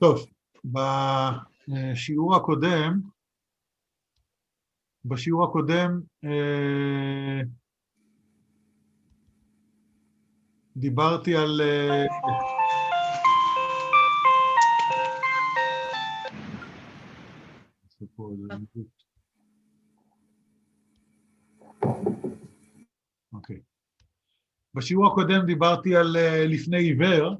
טוב, בשיעור הקודם דיברתי על אוקיי. בשיעור הקודם דיברתי על לפני עיוור,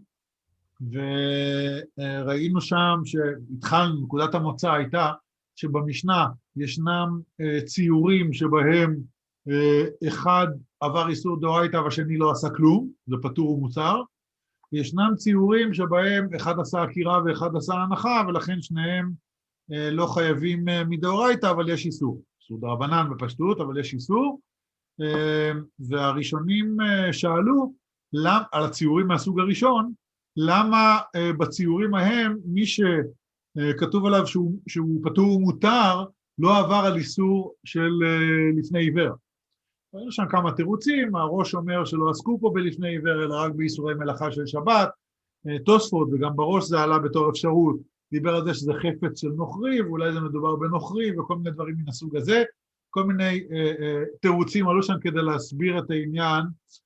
וראינו שם שהתחלנו, נקודת המוצא הייתה שבמשנה ישנם ציורים שבהם אחד עבר איסור דאורייתא והשני לא עשה כלום, זה פטור ומותר, וישנם ציורים שבהם אחד עשה עקירה ואחד עשה הנחה, ולכן שניהם לא חייבים מדאורייתא, אבל יש איסור. איסור דרבנן בפשטות, אבל יש איסור. והראשונים שאלו על הציורים מהסוג הראשון, למה בציורים ההם מי שכתוב עליו שהוא פטור ומותר לא עבר על איסור של לפני עיוור. יש שם כמה תירוצים, הראש אומר שלא עסקו פה בלפני עיוור אלא רק באיסורי מלאכה של שבת, תוספות וגם בראש זה עלה בתור אפשרות, דיבר על זה שזה חפץ של נוכרי ואולי זה מדובר בנוכרי וכל מיני דברים מן הסוג הזה, כל מיני תירוצים עלו שם כדי להסביר את העניין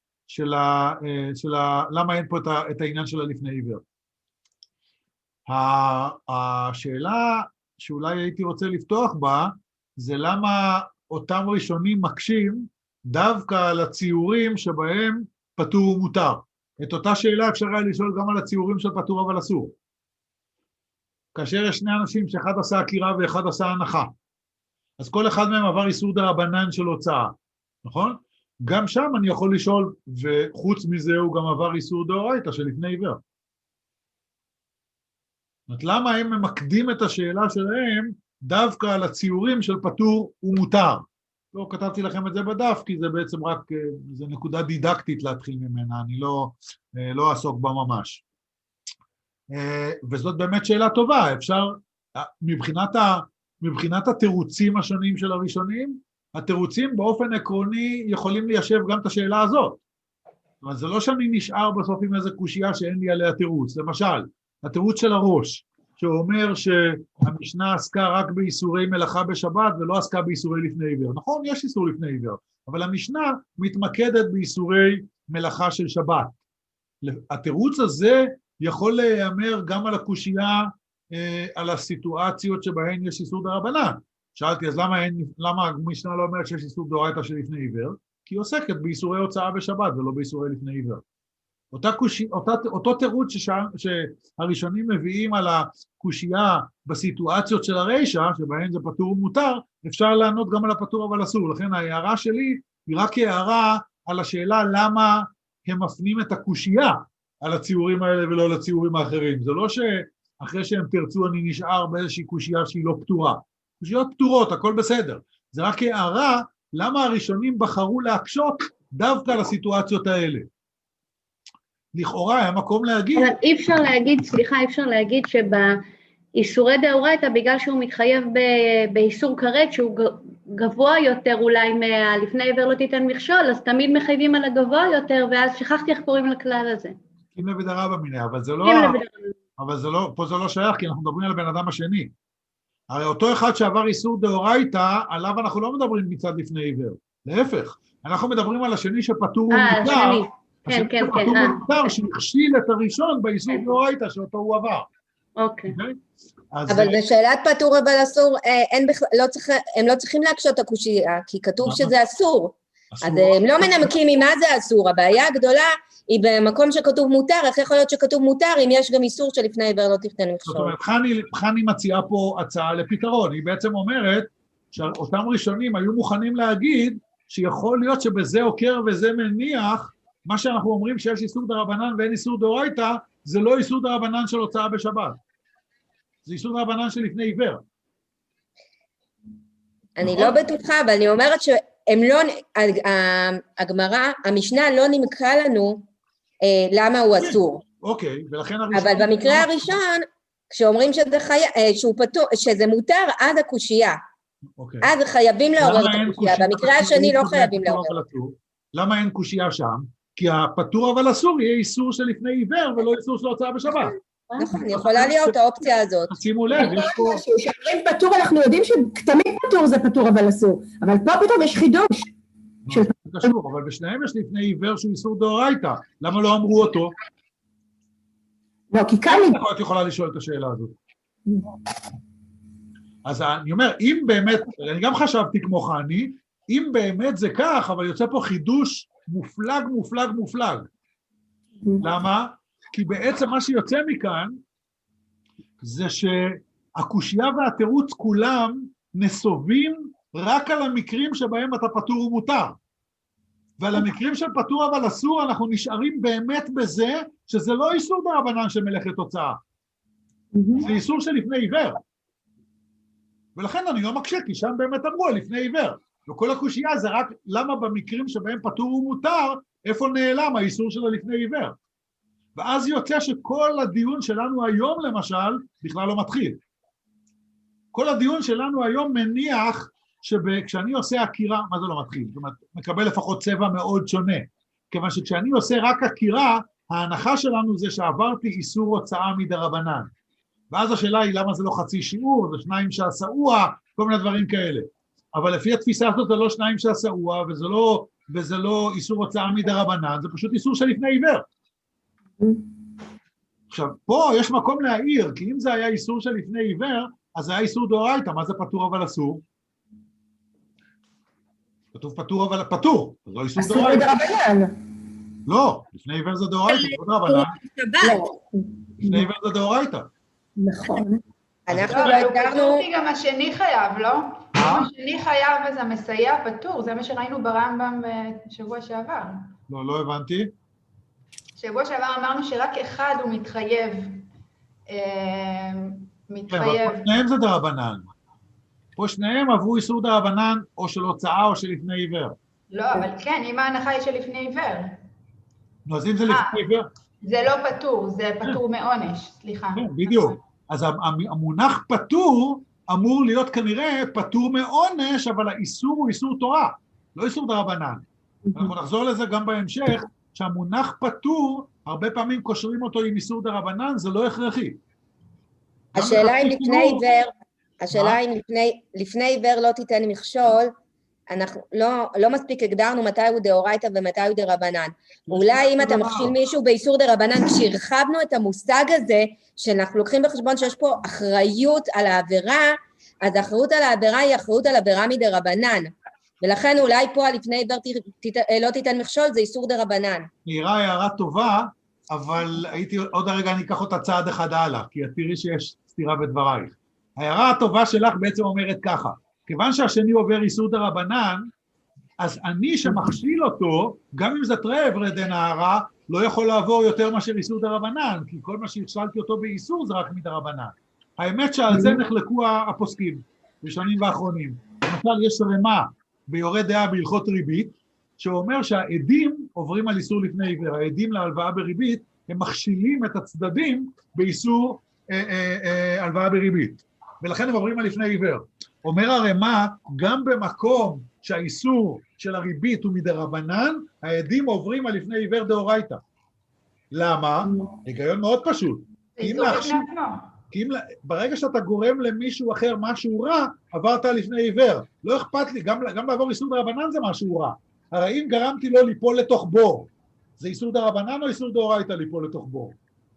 למה אין פה את העניין של הלפני עיוור. השאלה שאולי הייתי רוצה לפתוח בה, זה למה אותם ראשונים מקשים דווקא על הציורים שבהם פטור ומותר. את אותה שאלה אפשר היה לשאול גם על הציורים של פטור אבל אסור. כאשר יש שני אנשים שאחד עשה עקירה ואחד עשה הנחה, אז כל אחד מהם עבר איסור דרבנן של הוצאה, נכון? גם שם אני יכול לשאול, וחוץ מזה הוא גם עבר איסור דאורייתא של לפני עיוור. זאת למה הם ממקדים את השאלה שלהם דווקא על הציורים של פטור ומותר? לא כתבתי לכם את זה בדף, כי זה בעצם רק, זה נקודה דידקטית להתחיל ממנה, אני לא אעסוק בה ממש. וזאת באמת שאלה טובה, אפשר, מבחינת התירוצים השונים של הראשונים, התירוצים באופן עקרוני יכולים ליישב גם את השאלה הזאת. אבל זה לא שאני נשאר בסוף עם איזה קושייה שאין לי עליה תירוץ. למשל, התירוץ של הראש, שאומר שהמשנה עסקה רק באיסורי מלאכה בשבת ולא עסקה באיסורי לפני עיוור. נכון, יש איסור לפני עיוור, אבל המשנה מתמקדת באיסורי מלאכה של שבת. התירוץ הזה יכול להיאמר גם על הקושייה, על הסיטואציות שבהן יש איסור דרבנן. שאלתי, אז למה המשנה לא אומרת שיש איסור דאורייתא של לפני עיוור? כי היא עוסקת באיסורי הוצאה בשבת ולא באיסורי לפני עיוור. אותו תירוץ שהראשונים מביאים על הקושייה בסיטואציות של הרישא, שבהן זה פטור ומותר, אפשר לענות גם על הפטור אבל אסור. לכן ההערה שלי היא רק הערה על השאלה למה הם מפנים את הקושייה על הציורים האלה ולא לציורים האחרים. זה לא שאחרי שהם תרצו אני נשאר באיזושהי קושייה שהיא לא פתורה. קושיות פתורות, הכל בסדר. זה רק הערה למה הראשונים בחרו להקשות דווקא על הסיטואציות האלה. לכאורה היה מקום להגיד... אבל אי אפשר להגיד שבאיסורי דאורייתא, בגלל שהוא מתחייב באיסור כרת, שהוא גבוה יותר אולי לפני עיוור לא תיתן מכשול, אז תמיד מחייבים על הגבוה יותר, ואז שכחתי איך קוראים לכלל הזה. קים לבדרה במיני, אבל זה לא, פה זה לא שייך, כי אנחנו מדברים על הבן אדם השני. הרי אותו אחד שעבר איסור דאורייתא, עליו אנחנו לא מדברים מצד לפני עיוור. להפך, אנחנו מדברים על השני שפטור ומותר, שהכשיל את הראשון באיסור דאורייתא שאותו הוא עבר. אוקיי. אבל בשאלת פטור אבל אסור, הם לא צריכים להקשות את הקושייה, כי כתוב שזה אסור. אז הם לא מנמקים ממה זה אסור, הבעיה הגדולה היא במקום שכתוב מותר, איך יכול להיות שכתוב מותר אם יש גם איסור שלפני עיוור לא תיתן מכשול. זאת אומרת, חני מציעה פה הצעה לפתרון, היא בעצם אומרת שאותם ראשונים היו מוכנים להגיד שיכול להיות שבזה עוקר וזה מניח, מה שאנחנו אומרים שיש איסור דרבנן ואין איסור דאורייתא, זה לא איסור דרבנן של הוצאה בשבת, זה איסור דרבנן של לפני עיוור. אני לא בטוחה, אבל אני אומרת שהם לא, הגמרא, המשנה לא נמקה לנו למה הוא אסור. אוקיי, ולכן הראשון... אבל במקרה הראשון, כשאומרים שזה מותר עד הקושייה, אז חייבים לעורר את הקושייה, במקרה השני לא חייבים לעורר. למה אין קושייה שם? כי הפטור אבל אסור יהיה איסור של לפני עיוור ולא איסור של הוצאה בשבת. נכון, יכולה להיות האופציה הזאת. שימו לב, יש פה... כשאומרים פטור, אנחנו יודעים שתמיד פטור זה פטור אבל אסור, אבל פה פתאום יש חידוש. זה קשור, אבל בשניהם יש לפני עיוור שהוא איסור דאורייתא. למה לא אמרו אותו? לא, כי כאן... את יכולה לשאול את השאלה הזאת. אז אני אומר, אם באמת, אני גם חשבתי כמו חני, אם באמת זה כך, אבל יוצא פה חידוש מופלג. למה? כי בעצם מה שיוצא מכאן, זה שהקושיה והתירוץ כולם נסובים רק על המקרים שבהם אתה פטור ומותר. ועל המקרים של פטור אבל אסור, אנחנו נשארים באמת בזה, שזה לא איסור דרבנן של מלאכת תוצאה. זה איסור של לפני עיוור. ולכן אני לא מקשה, כי שם באמת אמרו לפני עיוור. וכל הקושייה זה רק למה במקרים שבהם פטור ומותר, איפה נעלם האיסור שלו לפני עיוור. ואז יוצא שכל הדיון שלנו היום למשל, בכלל לא מתחיל. כל הדיון שלנו היום מניח שכשאני עושה עקירה, מה זה לא מתחיל? זאת אומרת, מקבל לפחות צבע מאוד שונה. כיוון שכשאני עושה רק עקירה, ההנחה שלנו זה שעברתי איסור הוצאה מדרבנן. ואז השאלה היא למה זה לא חצי שיעור, זה 2 שעשאוה, כל מיני דברים כאלה. אבל לפי התפיסה הזאת זה לא 2 שעשאוה, וזה לא איסור הוצאה מדרבנן, זה פשוט איסור של לפני עיוור. עכשיו, פה יש מקום להעיר, כי אם זה היה איסור של לפני עיוור, אז זה היה איסור דאורייתא, מה זה פטור אבל אסור? כתוב פטור אבל פטור, זה לא איסור דאורייתא. לא, לפני עיוור זה דאורייתא, לא דרבנן. לפני עיוור זה דאורייתא. נכון. אנחנו לא הגדרנו... גם השני חייב, לא? השני חייב וזה מסייע פטור, זה מה שראינו ברמב"ם בשבוע שעבר. לא הבנתי. שבוע שעבר אמרנו שרק אחד הוא מתחייב. אבל שניהם זה דרבנן. פה שניהם עברו איסור דרבנן או של הוצאה או של לפני עיוור. לא, אבל כן, אם ההנחה היא של לפני עיוור. נו, אז אם זה לפני עיוור... זה לא פטור, זה פטור מעונש, סליחה. כן, בדיוק. אז המונח פטור אמור להיות כנראה פטור מעונש, אבל האיסור הוא איסור תורה, לא איסור דרבנן. אנחנו נחזור לזה גם בהמשך, שהמונח פטור, הרבה פעמים קושרים אותו עם איסור דרבנן, זה לא הכרחי. השאלה אם לפני עיוור לא תיתן מכשול, אנחנו לא מספיק הגדרנו מתי הוא דאורייתא ומתי הוא דרבנן. אולי אם אתה מכשיל מישהו באיסור דרבנן, כשהרחבנו את המושג הזה, שאנחנו לוקחים בחשבון שיש פה אחריות על העבירה, אז האחריות על העבירה היא אחריות על עבירה מדרבנן. ולכן אולי פה לפני עיוור לא תיתן מכשול, זה איסור דרבנן. נראה הערה טובה, אבל עוד הרגע אני אקח אותה צעד אחד הלאה, כי תראי שיש סתירה בדברייך. ההערה הטובה שלך בעצם אומרת ככה, כיוון שהשני עובר איסור דרבנן, אז אני שמכשיל אותו, גם אם זה תראה עברי דנהרה, לא יכול לעבור יותר מאשר איסור דרבנן, כי כל מה שהכשלתי אותו באיסור זה רק מדרבנן. האמת שעל זה נחלקו הפוסקים, ראשונים ואחרונים. למשל, יש רמה ביורה דעה בהלכות ריבית, שאומר שהעדים עוברים על איסור לפני עיוור. העדים להלוואה בריבית, הם מכשילים את הצדדים באיסור הלוואה בריבית. ולכן הם עוברים על לפני עיוור. אומר הרמה, גם במקום שהאיסור של הריבית הוא מדרבנן, העדים עוברים על לפני עיוור דאורייתא. למה? היגיון מאוד פשוט. כי ברגע שאתה גורם למישהו אחר משהו רע, עברת לפני עיוור. לא אכפת לי, גם לעבור איסור דרבנן זה משהו רע. הרי אם גרמתי לו ליפול לתוך בור, זה איסור דרבנן או איסור דאורייתא ליפול לתוך בור?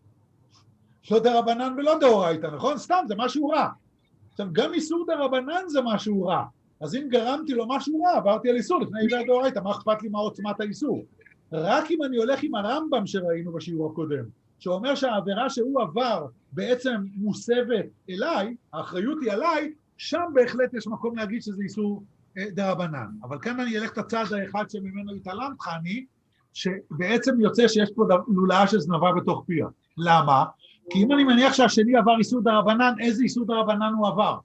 לא דרבנן ולא דאורייתא, נכון? סתם, זה משהו רע. עכשיו, גם איסור דרבנן זה משהו רע. אז אם גרמתי לו משהו רע, עברתי על איסור לפני עיוור דאורייתא, מה אכפת לי מה עוצמת האיסור? רק אם אני הולך עם הרמב"ם שראינו בשיעור הקודם, שאומר שהעבירה שהוא עבר בעצם מוסבת אליי, האחריות היא עליי, שם בהחלט יש מקום להגיד שזה איסור דרבנן. אבל כאן אני אלך את הצד האחד שממנו התעלמת, חני, שבעצם יוצא שיש פה לולאה של זנבה בתוך פיה. למה? כי אם אני מניח שהשני עבר איסור דרבנן, איזה איסור דרבנן הוא עבר?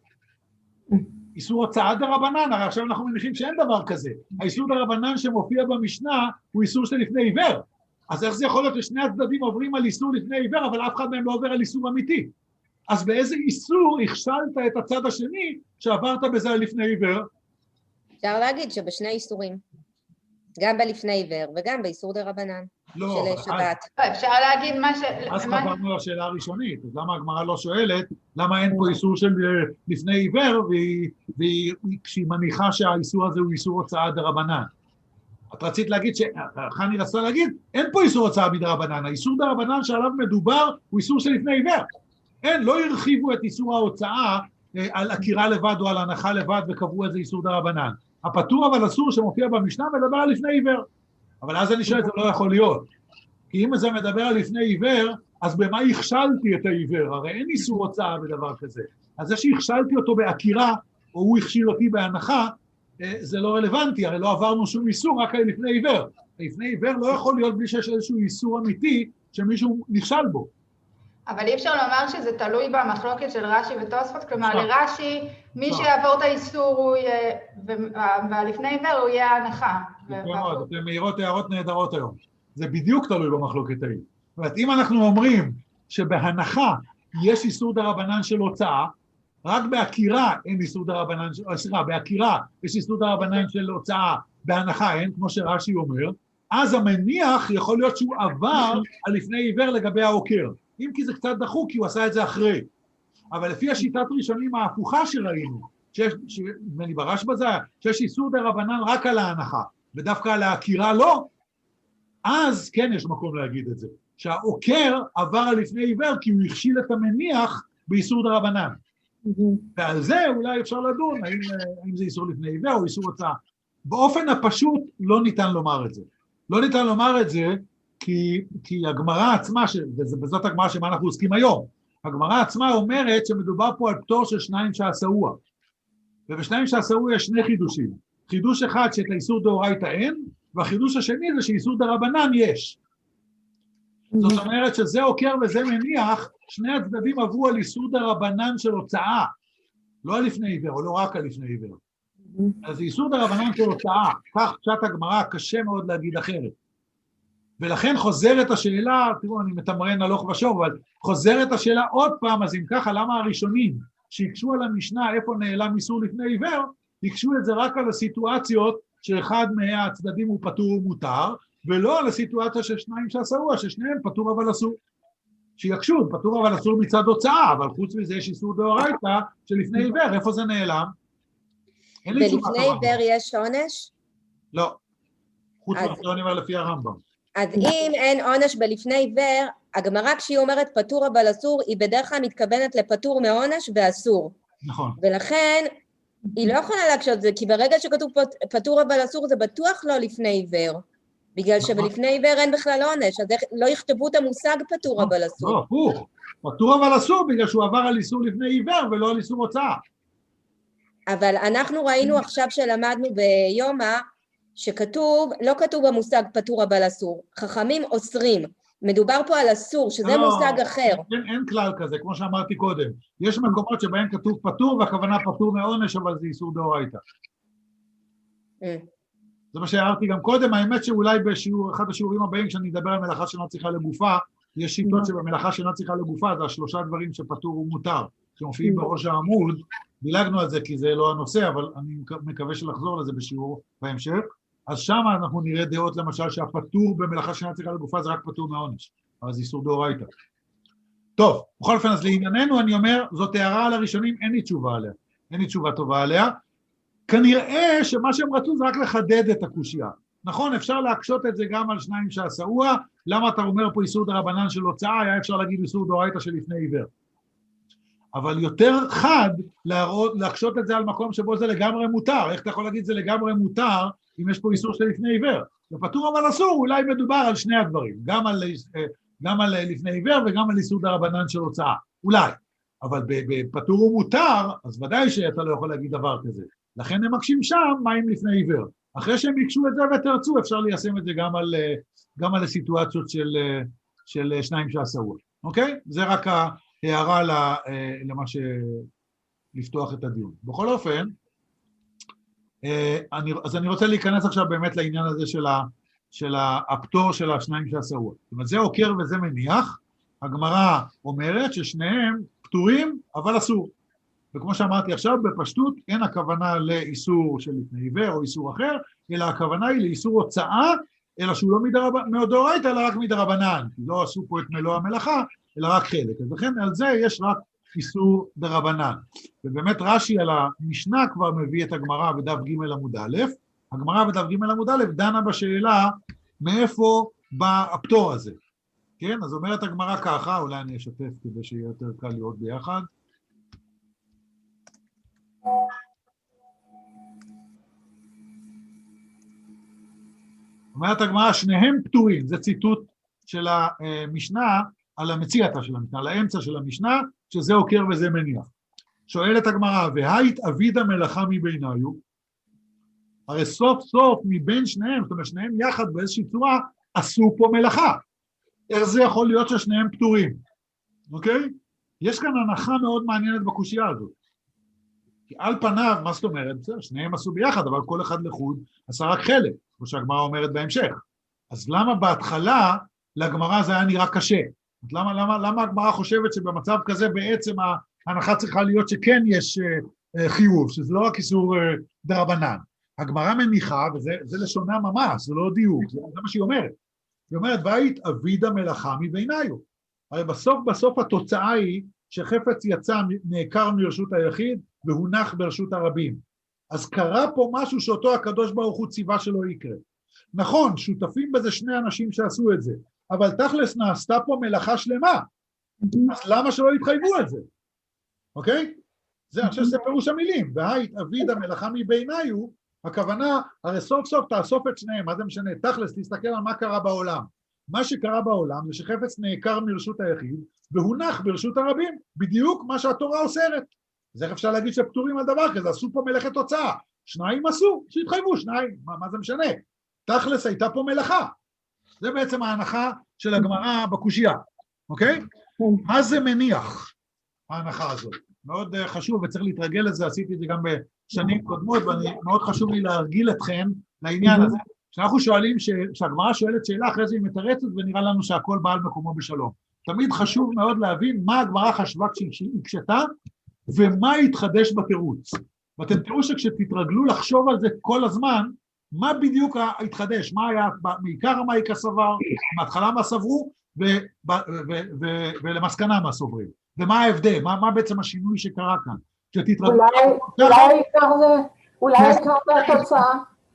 איסור הוצאת דרבנן, הרי עכשיו אנחנו מניחים שאין דבר כזה. האיסור דרבנן שמופיע במשנה הוא איסור של לפני עיוור. אז איך זה יכול להיות ששני הצדדים עוברים על איסור לפני עיוור, אבל אף אחד מהם לא עובר על איסור אמיתי? אז באיזה איסור הכשלת את הצד השני שעברת בזה לפני עיוור? אפשר להגיד שבשני איסורים, גם בלפני עיוור וגם באיסור דרבנן. לא, של שבת. אפשר להגיד מה ש... אז חזרנו לשאלה הראשונית, אז למה הגמרא לא שואלת, למה אין פה איסור של לפני עיוור, כשהיא מניחה שהאיסור הזה הוא איסור הוצאה דרבנן. את רצית להגיד, חני רצתה להגיד, אין פה איסור הוצאה מדרבנן, האיסור דרבנן שעליו מדובר הוא איסור של לפני עיוור. אין, לא הרחיבו את איסור ההוצאה על עקירה לבד או על הנחה לבד וקבעו איזה איסור דרבנן. הפטור אבל אסור שמופיע במשנה מדבר על לפני עיוור. אבל אז אני שואל, זה לא יכול להיות. כי אם זה מדבר על לפני עיוור, אז במה הכשלתי את העיוור? הרי אין איסור הוצאה בדבר כזה. אז זה שהכשלתי אותו בעקירה, או הוא הכשיל אותי בהנחה, זה לא רלוונטי, הרי לא עברנו שום איסור, רק לפני עיוור. לפני עיוור לא יכול להיות בלי שיש איזשהו איסור אמיתי שמישהו נכשל בו. אבל אי אפשר לומר שזה תלוי במחלוקת של רש"י ותוספות, כלומר לרש"י, מי שיעבור את האיסור והלפני עיוור הוא יהיה ההנחה. אתם מאירות הערות נהדרות היום. זה בדיוק תלוי במחלוקת ההיא. זאת אומרת, אם אנחנו אומרים שבהנחה יש איסור דרבנן של הוצאה, רק בעקירה אין איסור דרבנן, בעקירה יש איסור דרבנן של הוצאה, בהנחה אין, כמו שרש"י אומר, אז המניח יכול להיות שהוא עבר על לפני עיוור לגבי העוקר. אם כי זה קצת דחוק, כי הוא עשה את זה אחרי. אבל לפי השיטת ראשונים ההפוכה שראינו, נדמה לי ברשב"א זה, שיש איסור דרבנן רק על ההנחה, ודווקא על העקירה לא, אז כן יש מקום להגיד את זה. שהעוקר עבר על לפני עיוור, כי הוא הכשיל את המניח באיסור דרבנן. ועל זה אולי אפשר לדון, האם זה איסור לפני עיוור או איסור הוצאה. באופן הפשוט לא ניתן לומר את זה. לא ניתן לומר את זה, כי הגמרא עצמה, וזאת הגמרא שמה אנחנו עוסקים היום, הגמרא עצמה אומרת שמדובר פה על פטור של שניים שעשאוה. ובשניים שעשאוה יש שני חידושים. חידוש אחד שאת האיסור דאורייתא אין, והחידוש השני זה שאיסור דרבנן יש. זאת אומרת שזה עוקר וזה מניח, שני הצדדים עברו על איסור דרבנן של הוצאה, לא על לפני עיוור, או לא רק על לפני עיוור. אז איסור דרבנן של הוצאה, כך פשט הגמרא קשה מאוד להגיד אחרת. ולכן חוזרת השאלה, תראו, אני מתמרן הלוך ושוב, אבל חוזרת השאלה עוד פעם, אז אם ככה, למה הראשונים שהקשו על המשנה איפה נעלם איסור לפני עיוור, הקשו את זה רק על הסיטואציות שאחד מהצדדים הוא פטור ומותר, ולא על הסיטואציה של שניים שעשאוה, ששניהם פטור אבל אסור. שיקשו, פטור אבל אסור מצד הוצאה, אבל חוץ מזה יש איסור דאורייתא שלפני עיוור, איפה זה נעלם? ולפני עיוור יש עונש? לא. חוץ מזה אני אומר לפי הרמב"ם. אז אם אין עונש בלפני עיוור, הגמרא כשהיא אומרת פטור אבל אסור, היא בדרך כלל מתכוונת לפטור מעונש ואסור. נכון. ולכן היא לא יכולה להקשות את זה, כי ברגע שכתוב פטור אבל אסור זה בטוח לא לפני עיוור. בגלל שבלפני עיוור אין בכלל עונש, אז לא יכתבו את המושג פטור אבל אסור. לא, הפוך. פטור אבל אסור בגלל שהוא עבר על איסור לפני עיוור ולא על איסור הוצאה. אבל אנחנו ראינו עכשיו שלמדנו ביומא, שכתוב, לא כתוב במושג פטור אבל אסור, חכמים אוסרים, מדובר פה על אסור, שזה מושג אחר. אין כלל כזה, כמו שאמרתי קודם. יש מקומות שבהם כתוב פטור, והכוונה פטור מעונש, אבל זה איסור דאורייתא. זה מה שהערתי גם קודם, האמת שאולי בשיעור, אחד השיעורים הבאים, כשאני אדבר על מלאכה שאינה צריכה לגופה, יש שיטות שבמלאכה שאינה צריכה לגופה, זה השלושה דברים שפטור ומותר, שמופיעים בראש העמוד, דילגנו על זה כי זה לא הנושא, אבל אני מקווה שלחזור לזה בשיעור בהמשך. אז שם אנחנו נראה דעות למשל שהפטור במלאכה שאינה צריכה לגופה זה רק פטור מעונש, אבל זה איסור דאורייתא. טוב, בכל אופן אז לענייננו אני אומר, זאת הערה על הראשונים, אין לי תשובה עליה, אין לי תשובה טובה עליה, כנראה שמה שהם רצו זה רק לחדד את הקושיה. נכון, אפשר להקשות את זה גם על שניים שעשאוה, למה אתה אומר פה איסור דרבנן של הוצאה, היה אפשר להגיד איסור דאורייתא של לפני עיוור. אבל יותר חד להקשות את זה על מקום שבו זה לגמרי מותר, איך אתה יכול להגיד זה לגמרי מותר, אם יש פה איסור של לפני עיוור? בפטור אבל אסור, אולי מדובר על שני הדברים, גם על לפני עיוור וגם על איסור דרבנן של הוצאה, אולי. אבל בפטור ומותר, אז ודאי שאתה לא יכול להגיד דבר כזה. לכן הם מקשים שם מים לפני עיוור. אחרי שהם ביקשו את זה ותרצו, אפשר ליישם את זה גם על הסיטואציות של שניים שעשאוה. אוקיי? זה רק הערה למה לפתוח את הדיון. בכל אופן, אז אני רוצה להיכנס עכשיו באמת לעניין הזה של הפטור של השניים שעשאוה. זאת אומרת, זה עוקר וזה מניח, הגמרא אומרת ששניהם פטורים, אבל אסור. וכמו שאמרתי עכשיו, בפשטות אין הכוונה לאיסור של לפני עיוור או איסור אחר, אלא הכוונה היא לאיסור הוצאה אלא שהוא לא מדאורייתא, אלא רק מדרבנן, כי לא עשו פה את מלוא המלאכה, אלא רק חלק. אז לכן על זה יש רק איסור דרבנן. ובאמת רש"י על המשנה כבר מביא את הגמרא בדף ג' עמוד א', הגמרא בדף ג' עמוד א' דנה בשאלה מאיפה בא הפטור הזה. כן, אז אומרת הגמרא ככה, אולי אני אשתף כדי שיהיה יותר קל לראות ביחד. אומרת הגמרא, שניהם פטורים, זה ציטוט של המשנה על המציאתה של המשנה, על האמצע של המשנה, שזה עוקר וזה מניח. שואלת הגמרא, והית אביד המלאכה מביניו, הרי סוף סוף מבין שניהם, זאת אומרת שניהם יחד באיזושהי צורה, עשו פה מלאכה. איך זה יכול להיות ששניהם פטורים? אוקיי? יש כאן הנחה מאוד מעניינת בקושייה הזאת. כי על פניו, מה זאת אומרת? שניהם עשו ביחד, אבל כל אחד לחוד עשה רק חלק, כמו שהגמרא אומרת בהמשך. אז למה בהתחלה לגמרא זה היה נראה קשה? למה הגמרא חושבת שבמצב כזה בעצם ההנחה צריכה להיות שכן יש חיוב, שזה לא רק איסור דרבנן. הגמרא מניחה, וזה לשונה ממש, זה לא דיוק, זה מה שהיא אומרת. היא אומרת, והית אביד המלאכה מביניו. הרי בסוף התוצאה היא שחפץ יצא נעקר מרשות היחיד והונח ברשות הרבים. אז קרה פה משהו שאותו הקדוש ברוך הוא ציווה שלא יקרה. נכון, שותפים בזה שני אנשים שעשו את זה, אבל תכלס נעשתה פה מלאכה שלמה. אז למה שלא יתחייבו על זה? אוקיי? אני חושב שזה פירוש המילים. והית אביד המלאכה מביניו, הכוונה, הרי סוף סוף תאסוף את שניהם, מה זה משנה? תכלס, תסתכל על מה קרה בעולם. מה שקרה בעולם זה שחפץ נעקר מרשות היחיד, והונח ברשות הרבים, בדיוק מה שהתורה אוסרת. אז איך אפשר להגיד שפטורים על דבר כזה? עשו פה מלאכת תוצאה. שניים עשו, שהתחייבו שניים, מה זה משנה? תכלס הייתה פה מלאכה. זה בעצם ההנחה של הגמרא בקושייה, אוקיי? מה זה מניח, ההנחה הזאת? מאוד חשוב וצריך להתרגל לזה, עשיתי את זה גם בשנים קודמות, ומאוד חשוב לי להרגיל אתכם לעניין הזה. כשאנחנו שואלים, כשהגמרא שואלת שאלה, אחרי זה היא מתרצת ונראה לנו שהכל בא על מקומו בשלום. תמיד חשוב מאוד להבין מה הגמרא חשבה כשהיא הקשתה, ומה התחדש בתירוץ. ואתם תראו שכשתתרגלו לחשוב על זה כל הזמן, מה בדיוק התחדש, מה היה, מעיקר מה יקה סבר, מההתחלה מה סברו, ולמסקנה מה סוברים. ומה ההבדל, מה בעצם השינוי שקרה כאן. שתתרגלו... אולי העיקר זה התוצאה,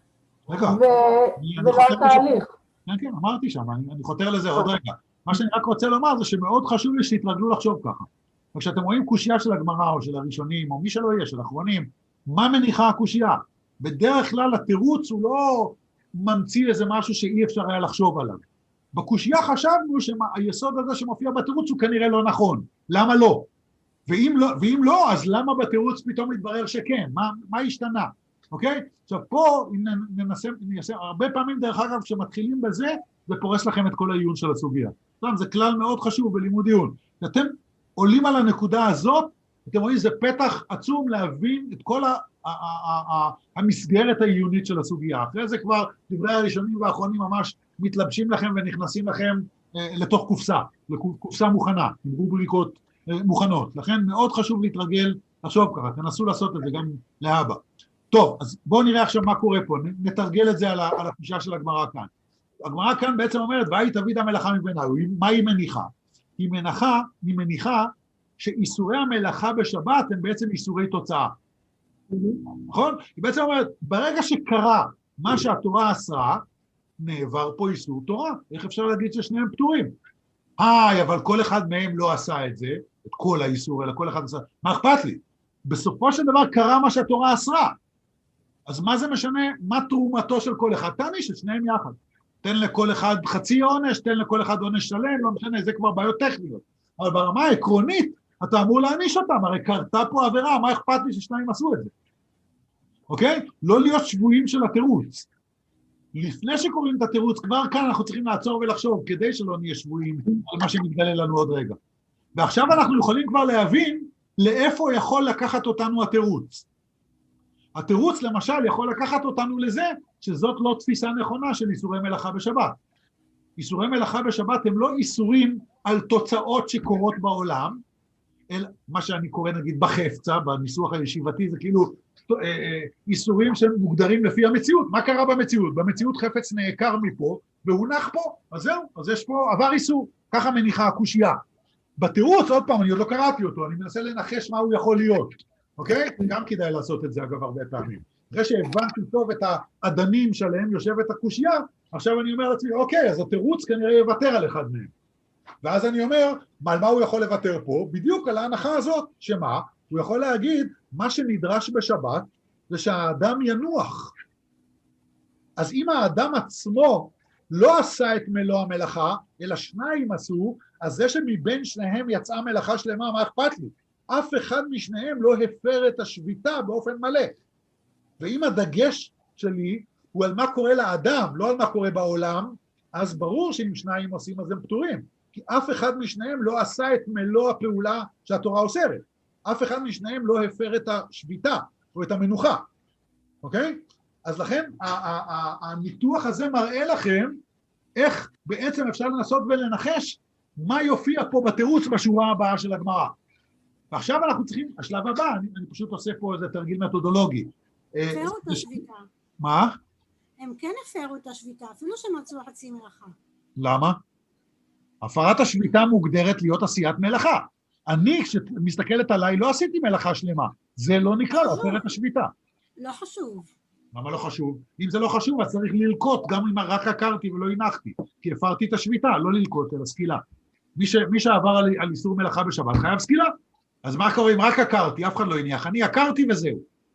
ולא התהליך. כן, אמרתי שם, אני חותר לזה עוד רגע. מה שאני רק רוצה לומר זה שמאוד חשוב לי שתתרגלו לחשוב ככה. וכשאתם רואים קושייה של הגמרא או של הראשונים, או מי שלא יהיה, של האחרונים, מה מניחה הקושייה? בדרך כלל התירוץ הוא לא ממציא איזה משהו שאי אפשר היה לחשוב עליו. בקושייה חשבנו שהיסוד הזה שמופיע בתירוץ הוא כנראה לא נכון. למה לא? ואם לא, אז למה בתירוץ פתאום מתברר שכן? מה השתנה? אוקיי? עכשיו פה, אם ננסה, הרבה פעמים דרך אגב, כשמתחילים בזה, זה פורס לכם את כל העיון של הסוגיה. זה כלל מאוד חשוב בלימוד עיון. אתם עולים על הנקודה הזאת, אתם רואים, זה פתח עצום להבין את כל המסגרת העיונית של הסוגיה. אחרי זה כבר דברי הראשונים והאחרונים ממש מתלבשים לכם ונכנסים לכם לתוך קופסה מוכנה, עם רובריקות מוכנות. לכן מאוד חשוב להתרגל לחשוב ככה, תנסו לעשות את זה גם להבא. טוב, אז בואו נראה עכשיו מה קורה פה, נתרגל את זה על הקושייה של הגמרא כאן. הגמרא כאן בעצם אומרת, והית אביד המלאכה מביניו, מה היא מניחה? היא מניחה שאיסורי המלאכה בשבת הם בעצם איסורי תוצאה. נכון? היא בעצם אומרת, ברגע שקרה מה שהתורה אסרה, נעבר פה איסור תורה. איך אפשר להגיד ששניהם פטורים? אבל כל אחד מהם לא עשה את זה, את כל האיסור, אלא כל אחד עשה. מה אכפת לי? בסופו של דבר קרה מה שהתורה אסרה. אז מה זה משנה? מה תרומתו של כל אחד? תעניש את שניהם יחד. תן לכל אחד חצי עונש, תן לכל אחד עונש שלם, לא משנה, זה כבר בעיות טכניות. אבל ברמה העקרונית, אתה אמור להעניש אותם, הרי קרתה פה עבירה, מה אכפת לי ששניים עשו את זה? אוקיי? לא להיות שבויים של התירוץ. לפני שקוראים את התירוץ, כבר כאן אנחנו צריכים לעצור ולחשוב, כדי שלא נהיה שבויים על מה שמתגלה לנו עוד רגע. ועכשיו אנחנו יכולים כבר להבין לאיפה יכול לקחת אותנו התירוץ. התירוץ למשל יכול לקחת אותנו לזה, שזאת לא תפיסה נכונה של איסורי מלאכה בשבת. איסורי מלאכה בשבת הם לא איסורים על תוצאות שקורות בעולם, אלא מה שאני קורא נגיד בחפצה, בניסוח הישיבתי, זה כאילו איסורים שהם מוגדרים לפי המציאות. מה קרה במציאות? במציאות חפץ נעקר מפה, והונח פה, אז זהו, אז יש פה עבר איסור, ככה מניחה הקושייה. בתירוץ, עוד פעם, אני עוד לא קראתי אותו, אני מנסה לנחש מה הוא יכול להיות, אוקיי? גם כדאי לעשות את זה, אגב, הרבה פעמים. אחרי שהבנתי טוב את העדנים שלהם יושבת הקושייה, עכשיו אני אומר לעצמי, אוקיי, אז התירוץ כנראה יוותר על אחד מהם. ואז אני אומר, על מה הוא יכול לוותר פה? בדיוק על ההנחה הזאת, שמה? הוא יכול להגיד, מה שנדרש בשבת, זה שהאדם ינוח. אז אם האדם עצמו לא עשה את מלוא המלאכה, אלא שניים עשו, אז זה שמבין שניהם יצאה מלאכה שלמה, מה אכפת לי? אף אחד משניהם לא הפר את השביתה באופן מלא. ואם הדגש שלי הוא על מה קורה לאדם, לא על מה קורה בעולם, אז ברור שאם שניים עושים אז הם פטורים. כי אף אחד משניהם לא עשה את מלוא הפעולה שהתורה אוסרת. אף אחד משניהם לא הפר את השביתה או את המנוחה. אוקיי? אז לכן הניתוח הזה מראה לכם איך בעצם אפשר לנסות ולנחש מה יופיע פה בתירוץ בשורה הבאה של הגמרא. ועכשיו אנחנו צריכים, השלב הבא, אני פשוט עושה פה איזה תרגיל מתודולוגי. הפרו את השביתה. מה? הם כן הפרו את השביתה, אפילו שמצאו חצי מלאכה. למה? הפרת השביתה מוגדרת להיות עשיית מלאכה. אני, כשמסתכלת עליי, לא עשיתי מלאכה שלמה. זה לא נקרא להפר את השביתה. לא חשוב. למה לא חשוב? אם זה לא חשוב, אז צריך ללקוט, גם אם רק עקרתי ולא הנחתי, כי הפרתי את השביתה, לא ללקוט, אלא סקילה. מי שעבר על איסור מלאכה בשבת, חייב סקילה. אז מה קורה אם רק עקרתי, אף אחד לא הניח, אני עקרתי וזהו.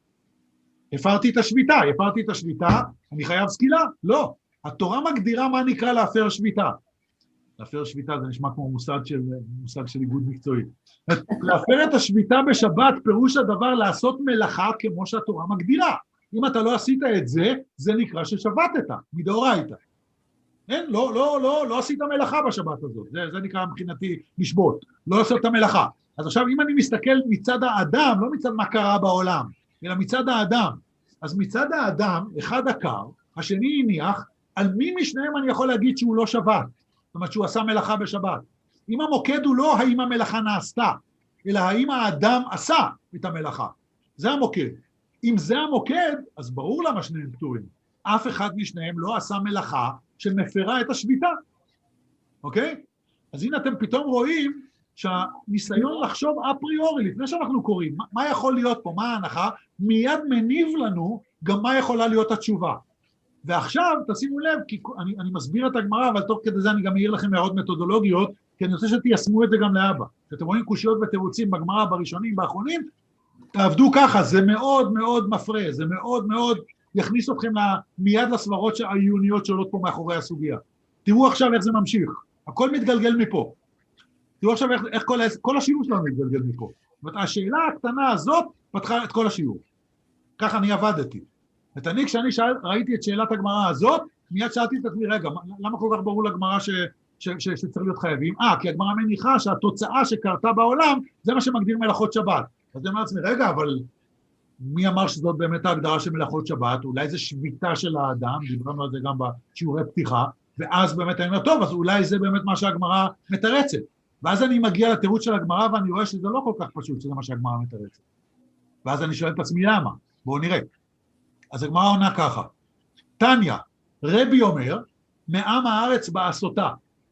הפרתי את השביתה, אני חייב סקילה? לא. התורה מגדירה מה נקרא להפר שביתה. להפר שביתה זה נשמע כמו מושג של איגוד מקצועי. להפר את השביתה בשבת, פירוש הדבר לעשות מלאכה כמו שהתורה מגדירה. אם אתה לא עשית את זה, זה נקרא ששבתת, מדאורייתא. אין, לא עשית מלאכה בשבת הזאת, זה נקרא מבחינתי לשבות, לא לעשות את המלאכה. אז עכשיו אם אני מסתכל מצד האדם, לא מצד מה קרה בעולם, אלא מצד האדם, אז מצד האדם, אחד עקר, השני הניח, על מי משניהם אני יכול להגיד שהוא לא שבת, זאת אומרת שהוא עשה מלאכה בשבת. אם המוקד הוא לא האם המלאכה נעשתה, אלא האם האדם עשה את המלאכה, זה המוקד. אם זה המוקד, אז ברור למה שניהם פטורים. אף אחד משניהם לא עשה מלאכה שמפרה את השביתה. אוקיי? אז הנה אתם פתאום רואים שהניסיון לחשוב אפריורי, לפני שאנחנו קוראים, מה יכול להיות פה, מה ההנחה, מיד מניב לנו גם מה יכולה להיות התשובה. ועכשיו תשימו לב, כי אני מסביר את הגמרא, אבל תוך כדי זה אני גם מעיר לכם הערות מתודולוגיות, כי אני רוצה שתיישמו את זה גם לאבא. שאתם רואים קושיות ותירוצים בגמרא, בראשונים, באחרונים, תעבדו ככה, זה מאוד מאוד מפרה, זה מאוד מאוד יכניס אתכם מיד לסברות העיוניות שעולות פה מאחורי הסוגיה. תראו עכשיו איך זה ממשיך, הכל מתגלגל מפה. תראו עכשיו איך כל השיעור שלנו מתגלגל מפה. זאת אומרת, השאלה הקטנה הזאת פתחה את כל השיעור. ככה אני עבדתי. כשאני ראיתי את שאלת הגמרא הזאת, מיד שאלתי את עצמי, רגע, למה כל כך ברור לגמרא שצריך להיות חייבים? כי הגמרא מניחה שהתוצאה שקרתה בעולם, זה מה שמגדיר מלאכות שבת. אז אני אומר לעצמי, רגע, אבל מי אמר שזאת באמת ההגדרה של מלאכות שבת? אולי זה שביתה של האדם, דיברנו על זה גם בשיעורי פתיחה, ואז באמת אני אומר, טוב, אז אולי זה באמת מה שהגמרא מתרצת. ואז אני מגיע לתירוץ של הגמרא, ואני רואה שזה לא כל כך פשוט, שזה מה שהגמרא מתרצת. ואז אני שואל את עצמי, למה? בואו נראה. אז הגמרא עונה ככה, תניא, רבי אומר, מעם הארץ בעשותה,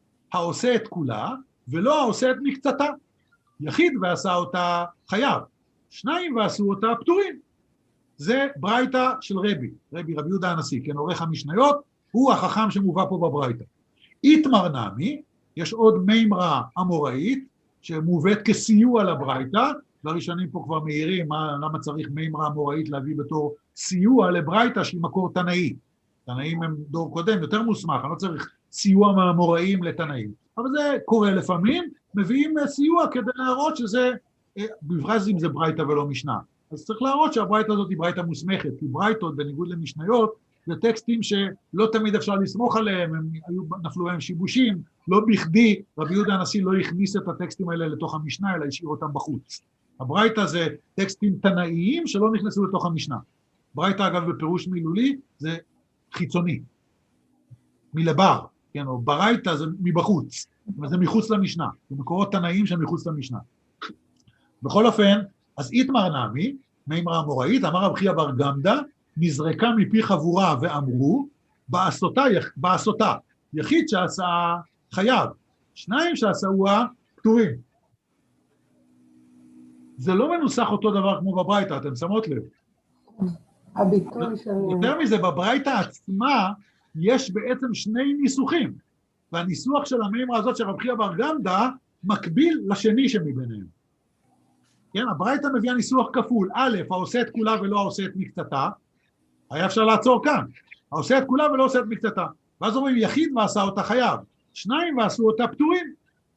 העושה את כולה, ולא העושה את מקצתה. יחיד ועשה אותה חייב, שניים ועשו אותה פטורים. זה ברייתא של רבי יהודה הנשיא, כן, עורך המשניות, הוא החכם שמובא פה בברייתא. איתמר נמי, יש עוד מימרה אמוראית, שמובאת כסיוע לברייתא, לראשונים פה כבר מעירים למה צריך מימרה אמוראית להביא בתור סיוע לברייתא שהיא מקור תנאי. תנאים הם דור קודם, יותר מוסמך, אני לא צריך סיוע מהאמוראים לתנאים. אבל זה קורה לפעמים, מביאים סיוע כדי להראות שזה, בברזים זה ברייתא ולא משנה. אז צריך להראות שהברייתא הזאת היא ברייתא מוסמכת, כי ברייתות בניגוד למשניות, זה טקסטים שלא תמיד אפשר לסמוך עליהם, נפלו להם שיבושים, לא בכדי רבי יהודה הנשיא לא הכניס את הטקסטים האלה לתוך המשנה, אלא השאיר אותם בחוץ. הברייתא זה טקסטים תנאיים שלא נכנסו לתוך המשנה. ברייתא אגב בפירוש מילולי זה חיצוני, מלבר, כן, או ברייתא זה מבחוץ, אבל זה מחוץ למשנה, זה מקורות תנאיים שהם מחוץ למשנה. בכל אופן, אז איתמר נמי, מימרה אמוראית, אמר רב חייא בר גמדא, נזרקה מפי חבורה ואמרו, בעשותה, יחיד שעשה חייב, שניים שעשהו פטורים. זה לא מנוסח אותו דבר כמו בברייתא, אתם שמות לב. הביטוי של... יותר מזה, בברייתא עצמה יש בעצם שני ניסוחים, והניסוח של המימרה הזאת של רב חייא בר גמדא מקביל לשני שמביניהם. כן, הברייתא מביאה ניסוח כפול, א', העושה את כולה ולא העושה את מקצתה, היה אפשר לעצור כאן, העושה את כולה ולא עושה את מקצתה, ואז אומרים יחיד ועשה אותה חייב, שניים ועשו אותה פטורים.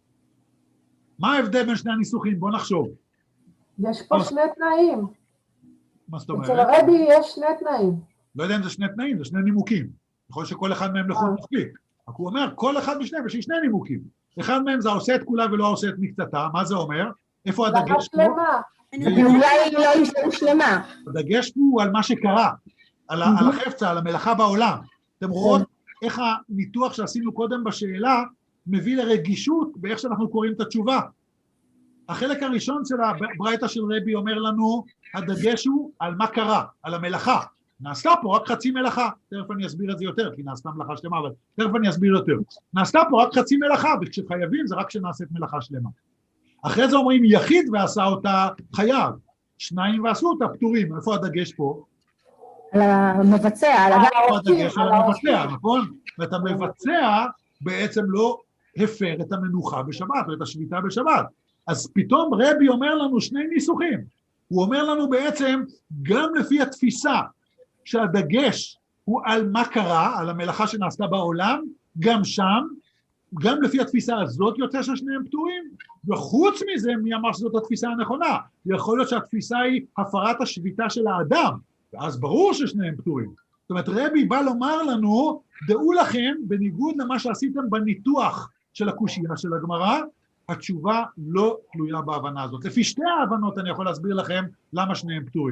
מה ההבדל בין שני הניסוחים? בואו נחשוב. יש פה שני תנאים. מה זאת אומרת? אצל הרבי יש שני תנאים. לא יודע אם זה שני תנאים, זה שני נימוקים. יכול להיות שכל אחד מהם לחוד מספיק. רק הוא אומר, כל אחד משניהם יש שני נימוקים. אחד מהם זה העושה את כולה ולא העושה את מקצתה. מה זה אומר? איפה הדגש פה? ואולי לא ישתנו שלמה. הדגש פה הוא על מה שקרה, על החפצה, על המלאכה בעולם. אתם רואות איך הניתוח שעשינו קודם בשאלה מביא לרגישות באיך שאנחנו קוראים את התשובה. החלק הראשון של הברייתא של רבי אומר לנו, הדגש הוא על מה קרה, על המלאכה. נעשתה פה רק חצי מלאכה, תכף אני אסביר את זה יותר, כי נעשתה מלאכה שלמה, אבל תכף אני אסביר יותר. נעשתה פה רק חצי מלאכה, וכשחייבים זה רק כשנעשית מלאכה שלמה. אחרי זה אומרים יחיד ועשה אותה חייב, שניים ועשו אותה פטורים. איפה הדגש פה? על המבצע, על הדגש על המבצע, נכון? ואת המבצע בעצם לא הפר את המנוחה בשבת, או את השביתה בשבת. אז פתאום רבי אומר לנו שני ניסוחים. הוא אומר לנו בעצם, גם לפי התפיסה שהדגש הוא על מה קרה, על המלאכה שנעשתה בעולם, גם שם, גם לפי התפיסה הזאת יוצא ששניהם פטורים, וחוץ מזה, מי אמר שזאת התפיסה הנכונה? יכול להיות שהתפיסה היא הפרת השביתה של האדם, ואז ברור ששניהם פטורים. זאת אומרת, רבי בא לומר לנו, דעו לכם, בניגוד למה שעשיתם בניתוח של הקושייה של הגמרא, התשובה לא תלויה בהבנה הזאת. לפי שתי ההבנות אני יכול להסביר לכם למה שניהם פטורים.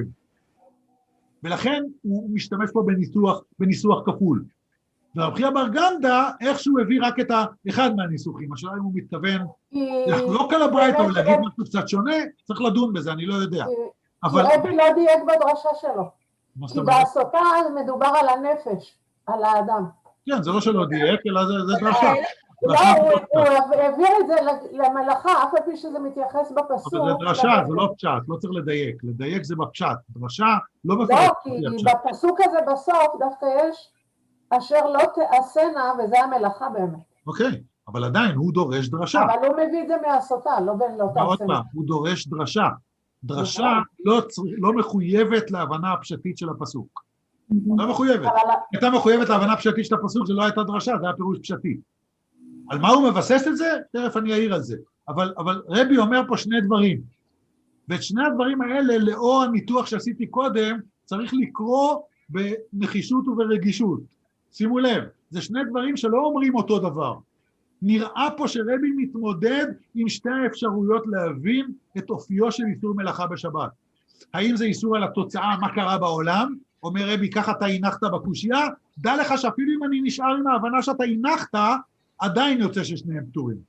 ולכן הוא משתמש פה בניסוח כפול. ורב חייא בר גמדא, איכשהו הביא רק את אחד מהניסוחים, השאלה אם הוא מתכוון לחלוק על הברייתא או להגיד משהו קצת שונה, צריך לדון בזה, אני לא יודע. כי רבי לא דייק בדרשה שלו. כי בעשותה מדובר על הנפש, על האדם. כן, זה לא שלא דייק, אלא זה דרשה. לא, הוא העביר את זה למלאכה, אף על פי שזה מתייחס בפסוק. אבל זה דרשה, זה לא פשט, לא צריך לדייק. לדייק זה בפשט, דרשה לא בפשט. לא, כי בפסוק הזה בסוף דווקא יש אשר לא תעשנה, וזה המלאכה באמת. אוקיי, אבל עדיין הוא דורש דרשה. אבל הוא מביא את זה מהסוטה, לא בין לא תעשנה. עוד פעם, הוא דורש דרשה. דרשה לא מחויבת להבנה הפשטית של הפסוק. לא מחויבת. הייתה מחויבת להבנה הפשטית של הפסוק, זה לא הייתה דרשה, זה היה פירוש פשטי. על מה הוא מבסס את זה? תכף אני אעיר על זה. אבל רבי אומר פה שני דברים. ואת שני הדברים האלה, לאור הניתוח שעשיתי קודם, צריך לקרוא בנחישות וברגישות. שימו לב, זה שני דברים שלא אומרים אותו דבר. נראה פה שרבי מתמודד עם שתי האפשרויות להבין את אופיו של איסור מלאכה בשבת. האם זה איסור על התוצאה, מה קרה בעולם? אומר רבי, ככה אתה הנחת בקושייה, דע לך שאפילו אם אני נשאר עם ההבנה שאתה הנחת, עדיין יוצא ששניהם פטורים.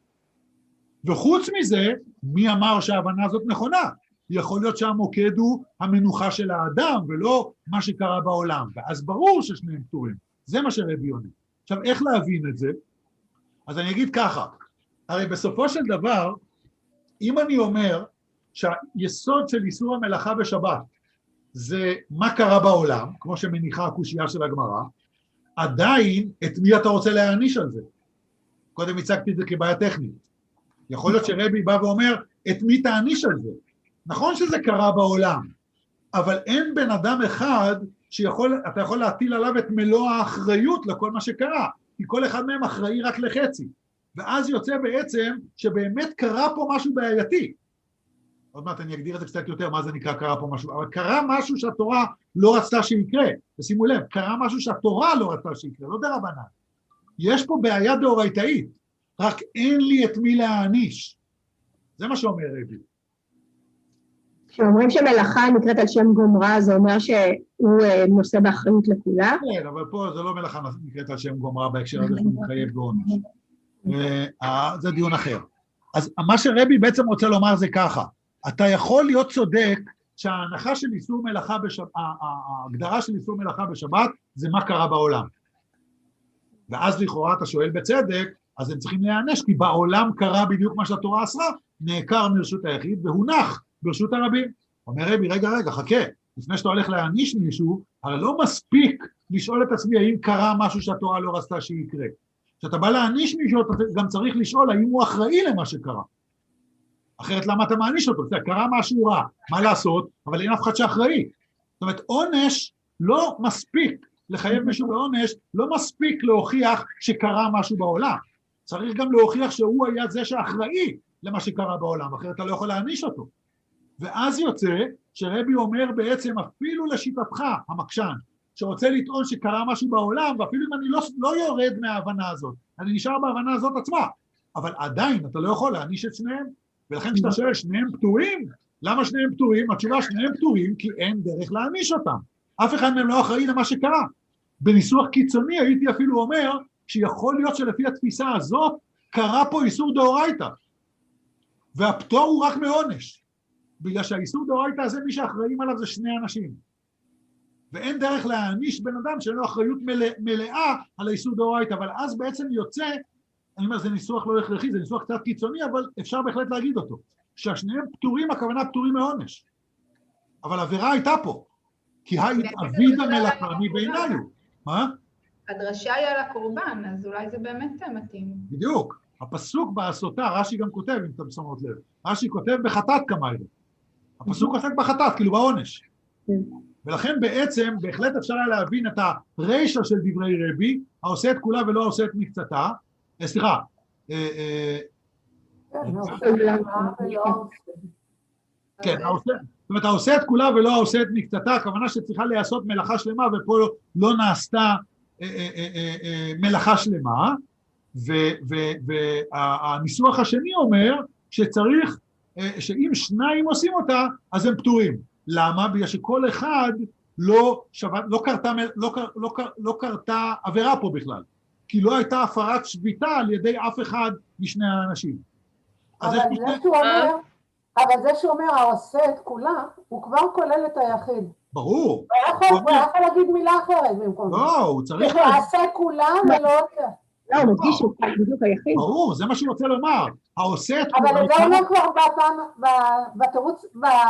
וחוץ מזה, מי אמר שההבנה הזאת נכונה? יכול להיות שהמוקד הוא המנוחה של האדם, ולא מה שקרה בעולם. ואז ברור ששניהם פטורים. זה מה שרבי עונה. עכשיו, איך להבין את זה? אז אני אגיד ככה, הרי בסופו של דבר, אם אני אומר שהיסוד של איסור המלאכה בשבת, זה מה קרה בעולם, כמו שמניחה הקושייה של הגמרא, עדיין את מי אתה רוצה להעניש על זה? קודם הצגתי את זה כבעיה טכנית. יכול להיות שרבי בא ואומר, את מי תעניש על זה? נכון שזה קרה בעולם, אבל אין בן אדם אחד שאתה יכול להטיל עליו את מלוא האחריות לכל מה שקרה, כי כל אחד מהם אחראי רק לחצי. ואז יוצא בעצם שבאמת קרה פה משהו בעייתי. עוד מעט אני אגדיר את זה קצת יותר, מה זה נקרא קרה פה משהו, אבל קרה משהו שהתורה לא רצתה שיקרה. ושימו לב, קרה משהו שהתורה לא רצתה שיקרה, לא דרבנן. יש פה בעיה דאורייתאית, רק אין לי את מי להעניש. זה מה שאומר רבי. כשאומרים שמלאכה נקראת על שם גומרה, זה אומר שהוא נושא באחריות לכולה? כן, אבל פה זה לא מלאכה נקראת על שם גומרה בהקשר הזה שהוא מתחייב בעונש. זה דיון אחר. אז מה שרבי בעצם רוצה לומר זה ככה, אתה יכול להיות צודק שההנחה של איסור מלאכה בשבת, ההגדרה של איסור מלאכה בשבת, זה מה קרה בעולם. ואז לכאורה אתה שואל בצדק, אז הם צריכים להיענש, כי בעולם קרה בדיוק מה שהתורה אסרה, נעקר מרשות היחיד והונח ברשות הרבים. אומר רבי, רגע, חכה, לפני שאתה הולך להעניש מישהו, הרי לא מספיק לשאול את עצמי האם קרה משהו שהתורה לא רצתה שיקרה. כשאתה בא להעניש מישהו, אתה גם צריך לשאול האם הוא אחראי למה שקרה. אחרת למה אתה מעניש אותו? קרה משהו רע, מה לעשות? אבל אין אף אחד שאחראי. זאת אומרת, עונש לא מספיק לחייב מישהו בעונש, לא מספיק להוכיח שקרה משהו בעולם. צריך גם להוכיח שהוא היה זה שאחראי למה שקרה בעולם, אחרת אתה לא יכול להעניש אותו. ואז יוצא שרבי אומר בעצם אפילו לשיטתך, המקשן, שרוצה לטעון שקרה משהו בעולם, ואפילו אם אני לא יורד מההבנה הזאת, אני נשאר בהבנה הזאת עצמה, אבל עדיין אתה לא יכול להעניש את שניהם, ולכן כשאתה שואל שניהם פטורים, למה שניהם פטורים? התשובה שניהם פטורים כי אין דרך להעניש אותם. אף אחד מהם לא אחראי למה שקרה. בניסוח קיצוני הייתי אפילו אומר שיכול להיות שלפי התפיסה הזאת קרה פה איסור דאורייתא, והפטור הוא רק מעונש, בגלל שהאיסור דאורייתא הזה מי שאחראים עליו זה שני אנשים, ואין דרך להעניש בן אדם שאין לו אחריות מלאה על האיסור דאורייתא, אבל אז בעצם יוצא, אני אומר זה ניסוח לא הכרחי, זה ניסוח קצת קיצוני, אבל אפשר בהחלט להגיד אותו, שהשניהם פטורים, הכוונה פטורים מעונש, אבל עבירה הייתה פה, כי אביד המלאכה מביננו. מה? הדרשה היא על הקורבן, אז אולי זה באמת מתאים. בדיוק. הפסוק בעשותה, רש"י גם כותב, אם אתם שמות לב, רש"י כותב בחטאת כמיילה. הפסוק עוסק בחטאת, כאילו בעונש. ולכן בעצם, בהחלט אפשר היה להבין את הרישא של דברי רבי, העושה את כולה ולא העושה את מקצתה, סליחה, כן, זאת אומרת, העושה את כולה ולא העושה את מקצתה, הכוונה שצריכה לעשות מלאכה שלמה, ופה לא נעשתה מלאכה שלמה, והניסוח השני אומר שצריך, שאם שניים עושים אותה, אז הם פטורים. למה? בגלל שכל אחד לא קרתה עבירה פה בכלל, כי לא הייתה הפרת שביתה על ידי אף אחד משני האנשים. אבל זה שהוא אומר, העושה את כולה, הוא כבר כולל את היחיד. ברור. הוא יכול להגיד מילה אחרת במקום. לא, הוא צריך... העושה כולה ולא... לא, הוא מדגיש שהוא בדיוק היחיד. ברור, זה מה שהוא רוצה לומר. העושה את כולה... אבל זה אומר כבר בתירוץ,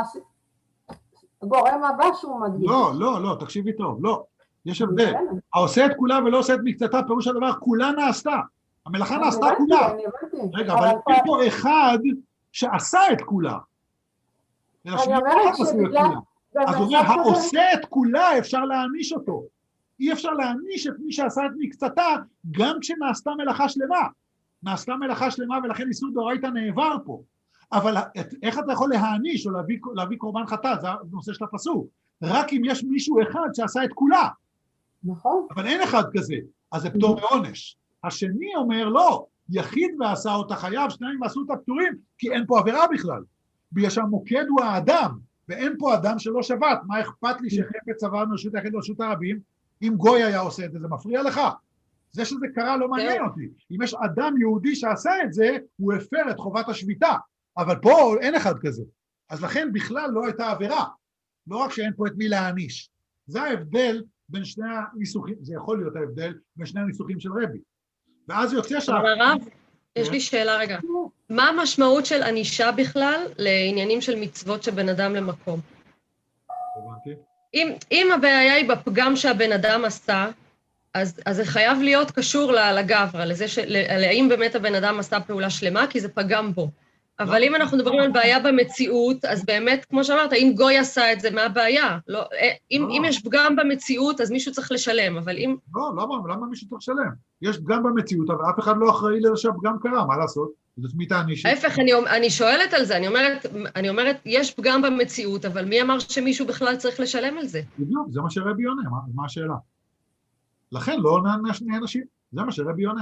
בגורם הבא שהוא מדגיש. לא, תקשיבי טוב, לא. יש הבדל. העושה את כולה ולא עושה את מקצתה, פירוש הדבר, כולה נעשתה. המלאכה נעשתה כולה. רגע, אבל יש פה אחד שעשה את כולה. אני אומרת שבגלל... אז הוא אומר, העושה את כולה אפשר להעניש אותו. אי אפשר להעניש את מי שעשה את מקצתה, גם כשנעשתה מלאכה שלמה. נעשתה מלאכה שלמה ולכן איסור דאורייתא נעבר פה. אבל איך אתה יכול להעניש או להביא קורבן חטאת, זה הנושא של הפסוק. רק אם יש מישהו אחד שעשה את כולה. נכון. אבל אין אחד כזה, אז זה פטור מעונש. השני אומר, לא, יחיד ועשה אותה חייב, שניים ועשו אותה פטורים, כי אין פה עבירה בכלל. בגלל שהמוקד הוא האדם, ואין פה אדם שלא שבת. מה אכפת לי שחפץ עבר מרשות היחיד לרשות הרבים? אם גוי היה עושה את זה, זה מפריע לך. זה שזה קרה לא מעניין אותי. אם יש אדם יהודי שעשה את זה, הוא הפר את חובת השביתה. אבל פה אין אחד כזה. אז לכן בכלל לא הייתה עבירה. לא רק שאין פה את מי להעניש. זה ההבדל בין שני הניסוחים, זה יכול להיות ההבדל בין שני הניסוחים של רבי. ואז יוצא אבל הרב, יש לי שאלה רגע. מה המשמעות של ענישה בכלל לעניינים של מצוות שבן אדם למקום? אם הבעיה היא בפגם שהבן אדם עשה, אז זה חייב להיות קשור לגברא, האם באמת הבן אדם עשה פעולה שלמה, כי זה פגם בו. אבל אם אנחנו מדברים על בעיה במציאות, אז באמת, כמו שאמרת, אם גוי עשה את זה, מה הבעיה? אם יש פגם במציאות, אז מישהו צריך לשלם, אבל אם... לא, למה מישהו צריך לשלם? יש פגם במציאות, אבל אף אחד לא אחראי שהפגם קרה, מה לעשות? זאת מי תעניש? ההפך, אני שואלת על זה, אני אומרת, יש פגם במציאות, אבל מי אמר שמישהו בכלל צריך לשלם על זה? בדיוק, זה מה שרבי עונה, מה השאלה? לכן לא נענש שני אנשים, זה מה שרבי עונה.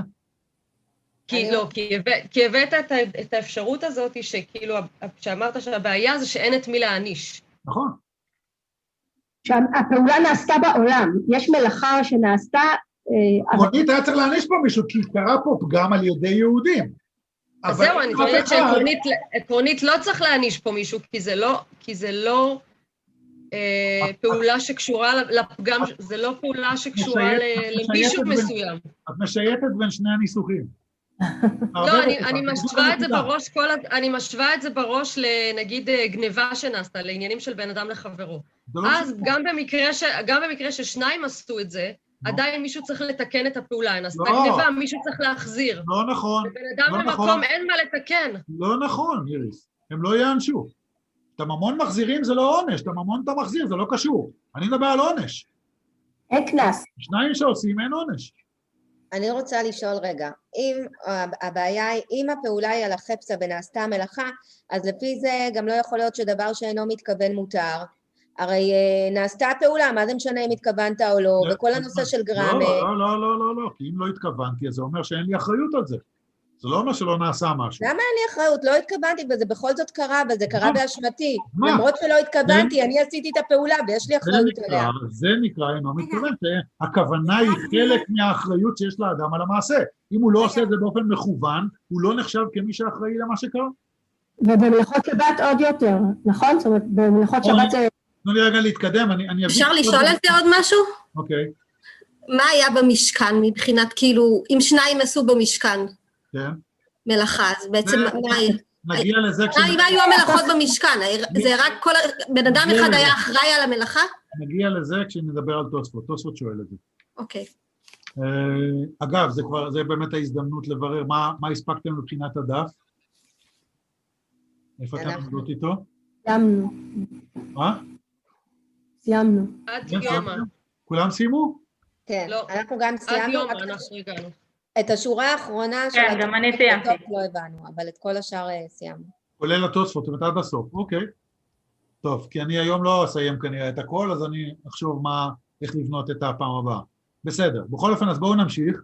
כי הבאת את האפשרות הזאת שכאילו, שאמרת שהבעיה זה שאין את מי להעניש. נכון. שהפעולה נעשתה בעולם, יש מלאכה שנעשתה... עקרונית היה צריך להעניש פה מישהו, כי קרה פה פגם על ידי יהודים. אז זהו, אני חושבת שעקרונית לא צריך להעניש פה מישהו, כי זה לא פעולה שקשורה לפגם, זה לא פעולה שקשורה למישהו מסוים. את משייטת בין שני הניסוחים. לא, אני משווה את זה בראש לנגיד גניבה שנעשתה, לעניינים של בן אדם לחברו. אז גם במקרה ששניים עשו את זה, עדיין מישהו צריך לתקן את הפעולה, נעשתה גניבה, מישהו צריך להחזיר. לא נכון. בן אדם במקום אין מה לתקן. לא נכון, איריס. הם לא יענשו. את הממון מחזירים זה לא עונש, את הממון אתה מחזיר, זה לא קשור. אני מדבר על עונש. אין קנס. שניים שעושים אין עונש. אני רוצה לשאול רגע, אם הבעיה היא, אם הפעולה היא על החפצה ונעשתה המלאכה, אז לפי זה גם לא יכול להיות שדבר שאינו מתכוון מותר. הרי נעשתה הפעולה, מה זה משנה אם התכוונת או לא, וכל הנושא של גרם... לא, כי אם לא התכוונתי, אז זה אומר שאין לי אחריות על זה. זה לא אומר שלא נעשה משהו. למה אין לי אחריות? לא התכוונתי, וזה בכל זאת קרה, וזה קרה באשמתי. למרות שלא התכוונתי, אני עשיתי את הפעולה, ויש לי אחריות עליה. זה נקרא אינו מתכוון, הכוונה היא חלק מהאחריות שיש לאדם על המעשה. אם הוא לא עושה את זה באופן מכוון, הוא לא נחשב כמי שאחראי למה שקרה. ובמלאכות שבת עוד יותר, נכון? זאת אומרת, במלאכות שבת זה... תנו לי רגע להתקדם, אני... אפשר לשאול על זה עוד משהו? אוקיי. מה היה במשכן מבחינת, כאילו, אם שניים עשו במשכן? כן. מלאכה, אז בעצם נגיע לזה מה היו המלאכות במשכן? זה רק כל... בן אדם אחד היה אחראי על המלאכה? נגיע לזה כשנדבר על תוספות. תוספות שואל את זה. אוקיי. אגב, זה באמת ההזדמנות לברר מה הספקתם מבחינת הדף. איפה אתם עובדות איתו? סיימנו. מה? סיימנו. עד יומא. כולם סיימו? כן, אנחנו גם סיימנו. עד יומא אנחנו הגענו. את השורה האחרונה של... כן, גם אני סיימתי. לא הבנו, אבל את כל השאר סיימנו. כולל התוספות, זאת אומרת עד הסוף, אוקיי. טוב, כי אני היום לא אסיים כנראה את הכל, אז אני אחשוב איך לבנות את הפעם הבאה. בסדר, בכל אופן, אז בואו נמשיך.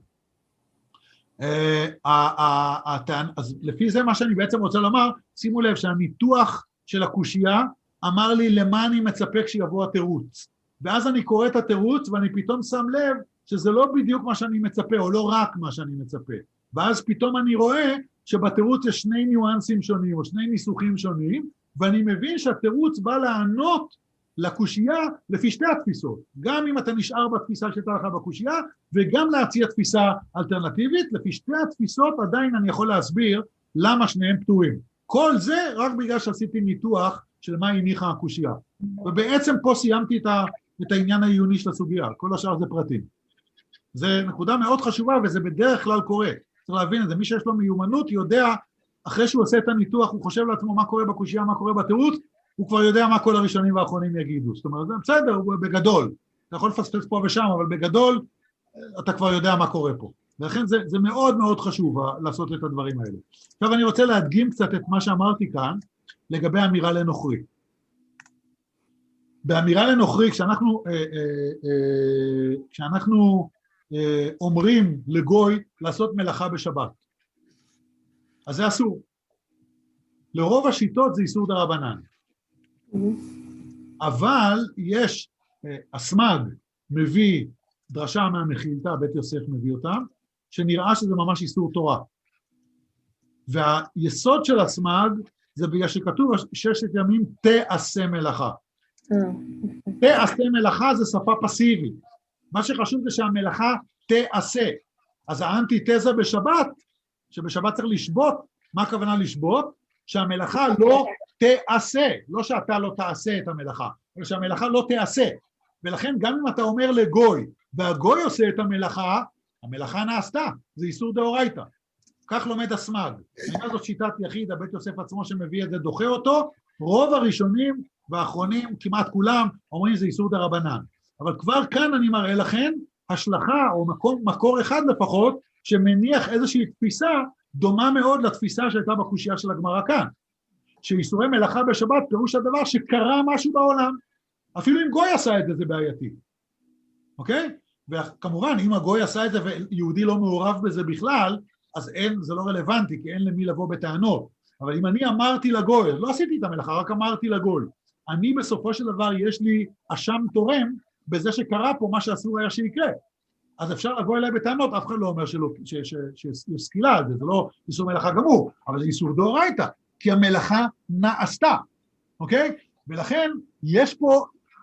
אז לפי זה מה שאני בעצם רוצה לומר, שימו לב שהניתוח של הקושייה אמר לי למה אני מצפה כשיבוא התירוץ. ואז אני קורא את התירוץ ואני פתאום שם לב שזה לא בדיוק מה שאני מצפה, או לא רק מה שאני מצפה. ואז פתאום אני רואה שבתירוץ יש שני ניואנסים שונים, או שני ניסוחים שונים, ואני מבין שהתירוץ בא לענות לקושייה לפי שתי התפיסות. גם אם אתה נשאר בתפיסה שהייתה לך בקושייה, וגם להציע תפיסה אלטרנטיבית, לפי שתי התפיסות עדיין אני יכול להסביר למה שניהם פתורים. כל זה רק בגלל שעשיתי ניתוח של מה הניחה הקושייה. ובעצם פה סיימתי את העניין העיוני של הסוגיה, כל השאר זה פרטים. זה נקודה מאוד חשובה, וזה בדרך כלל קורה. צריך להבין את זה, מי שיש לו מיומנות יודע, אחרי שהוא עושה את הניתוח, הוא חושב לעצמו מה קורה בקושייה, מה קורה בתירוץ, הוא כבר יודע מה כל הראשונים והאחרונים יגידו. זאת אומרת, זה בסדר, בגדול. אתה יכול לפספס פה ושם, אבל בגדול, אתה כבר יודע מה קורה פה. ולכן זה מאוד מאוד חשוב לעשות את הדברים האלה. עכשיו אני רוצה להדגים קצת את מה שאמרתי כאן, לגבי אמירה לנוכרי. באמירה לנוכרי, כשאנחנו אומרים לגוי לעשות מלאכה בשבת, אז זה אסור. לרוב השיטות זה איסור דרבנן. אבל יש, הסמ"ג מביא דרשה מהמחילתא, בית יוסף מביא אותם, שנראה שזה ממש איסור תורה. והיסוד של הסמ"ג זה בגלל שכתוב 6 ימים תעשה מלאכה. תעשה מלאכה זה שפה פסיבית. מה שחשוב זה שהמלאכה תעשה. אז האנטיתזה בשבת, שבשבת צריך לשבות, מה הכוונה לשבות? שהמלאכה לא תעשה, לא שאתה לא תעשה את המלאכה, אלא שהמלאכה לא תעשה. ולכן גם אם אתה אומר לגוי, והגוי עושה את המלאכה, המלאכה נעשתה, זה איסור דאורייתא. כך לומד הסמ"ג. זאת שיטת יחיד, הבית יוסף עצמו שמביא את זה דוחה אותו, רוב הראשונים והאחרונים, כמעט כולם, אומרים זה איסור דרבנן. אבל כבר כאן אני מראה לכם השלכה, או מקור אחד לפחות, שמניח איזושהי תפיסה דומה מאוד לתפיסה שהייתה בקושייה של הגמרא כאן. שאיסורי מלאכה בשבת פירוש הדבר שקרה משהו בעולם. אפילו אם גוי עשה את זה, זה בעייתי. אוקיי? וכמובן, אם הגוי עשה את זה ויהודי לא מעורב בזה בכלל, אז זה לא רלוונטי, כי אין למי לבוא בטענות. אבל אם אני אמרתי לגוי, לא עשיתי את המלאכה, רק אמרתי לגוי, אני בסופו של דבר יש לי אשם תורם בזה שקרה פה מה שאסור היה שיקרה. אז אפשר לבוא אליי בטענות, אף אחד לא אומר שיש סקילה על זה, זה לא איסור מלאכה גמור, אבל זה איסור דאורייתא, כי המלאכה נעשתה, אוקיי? ולכן יש פה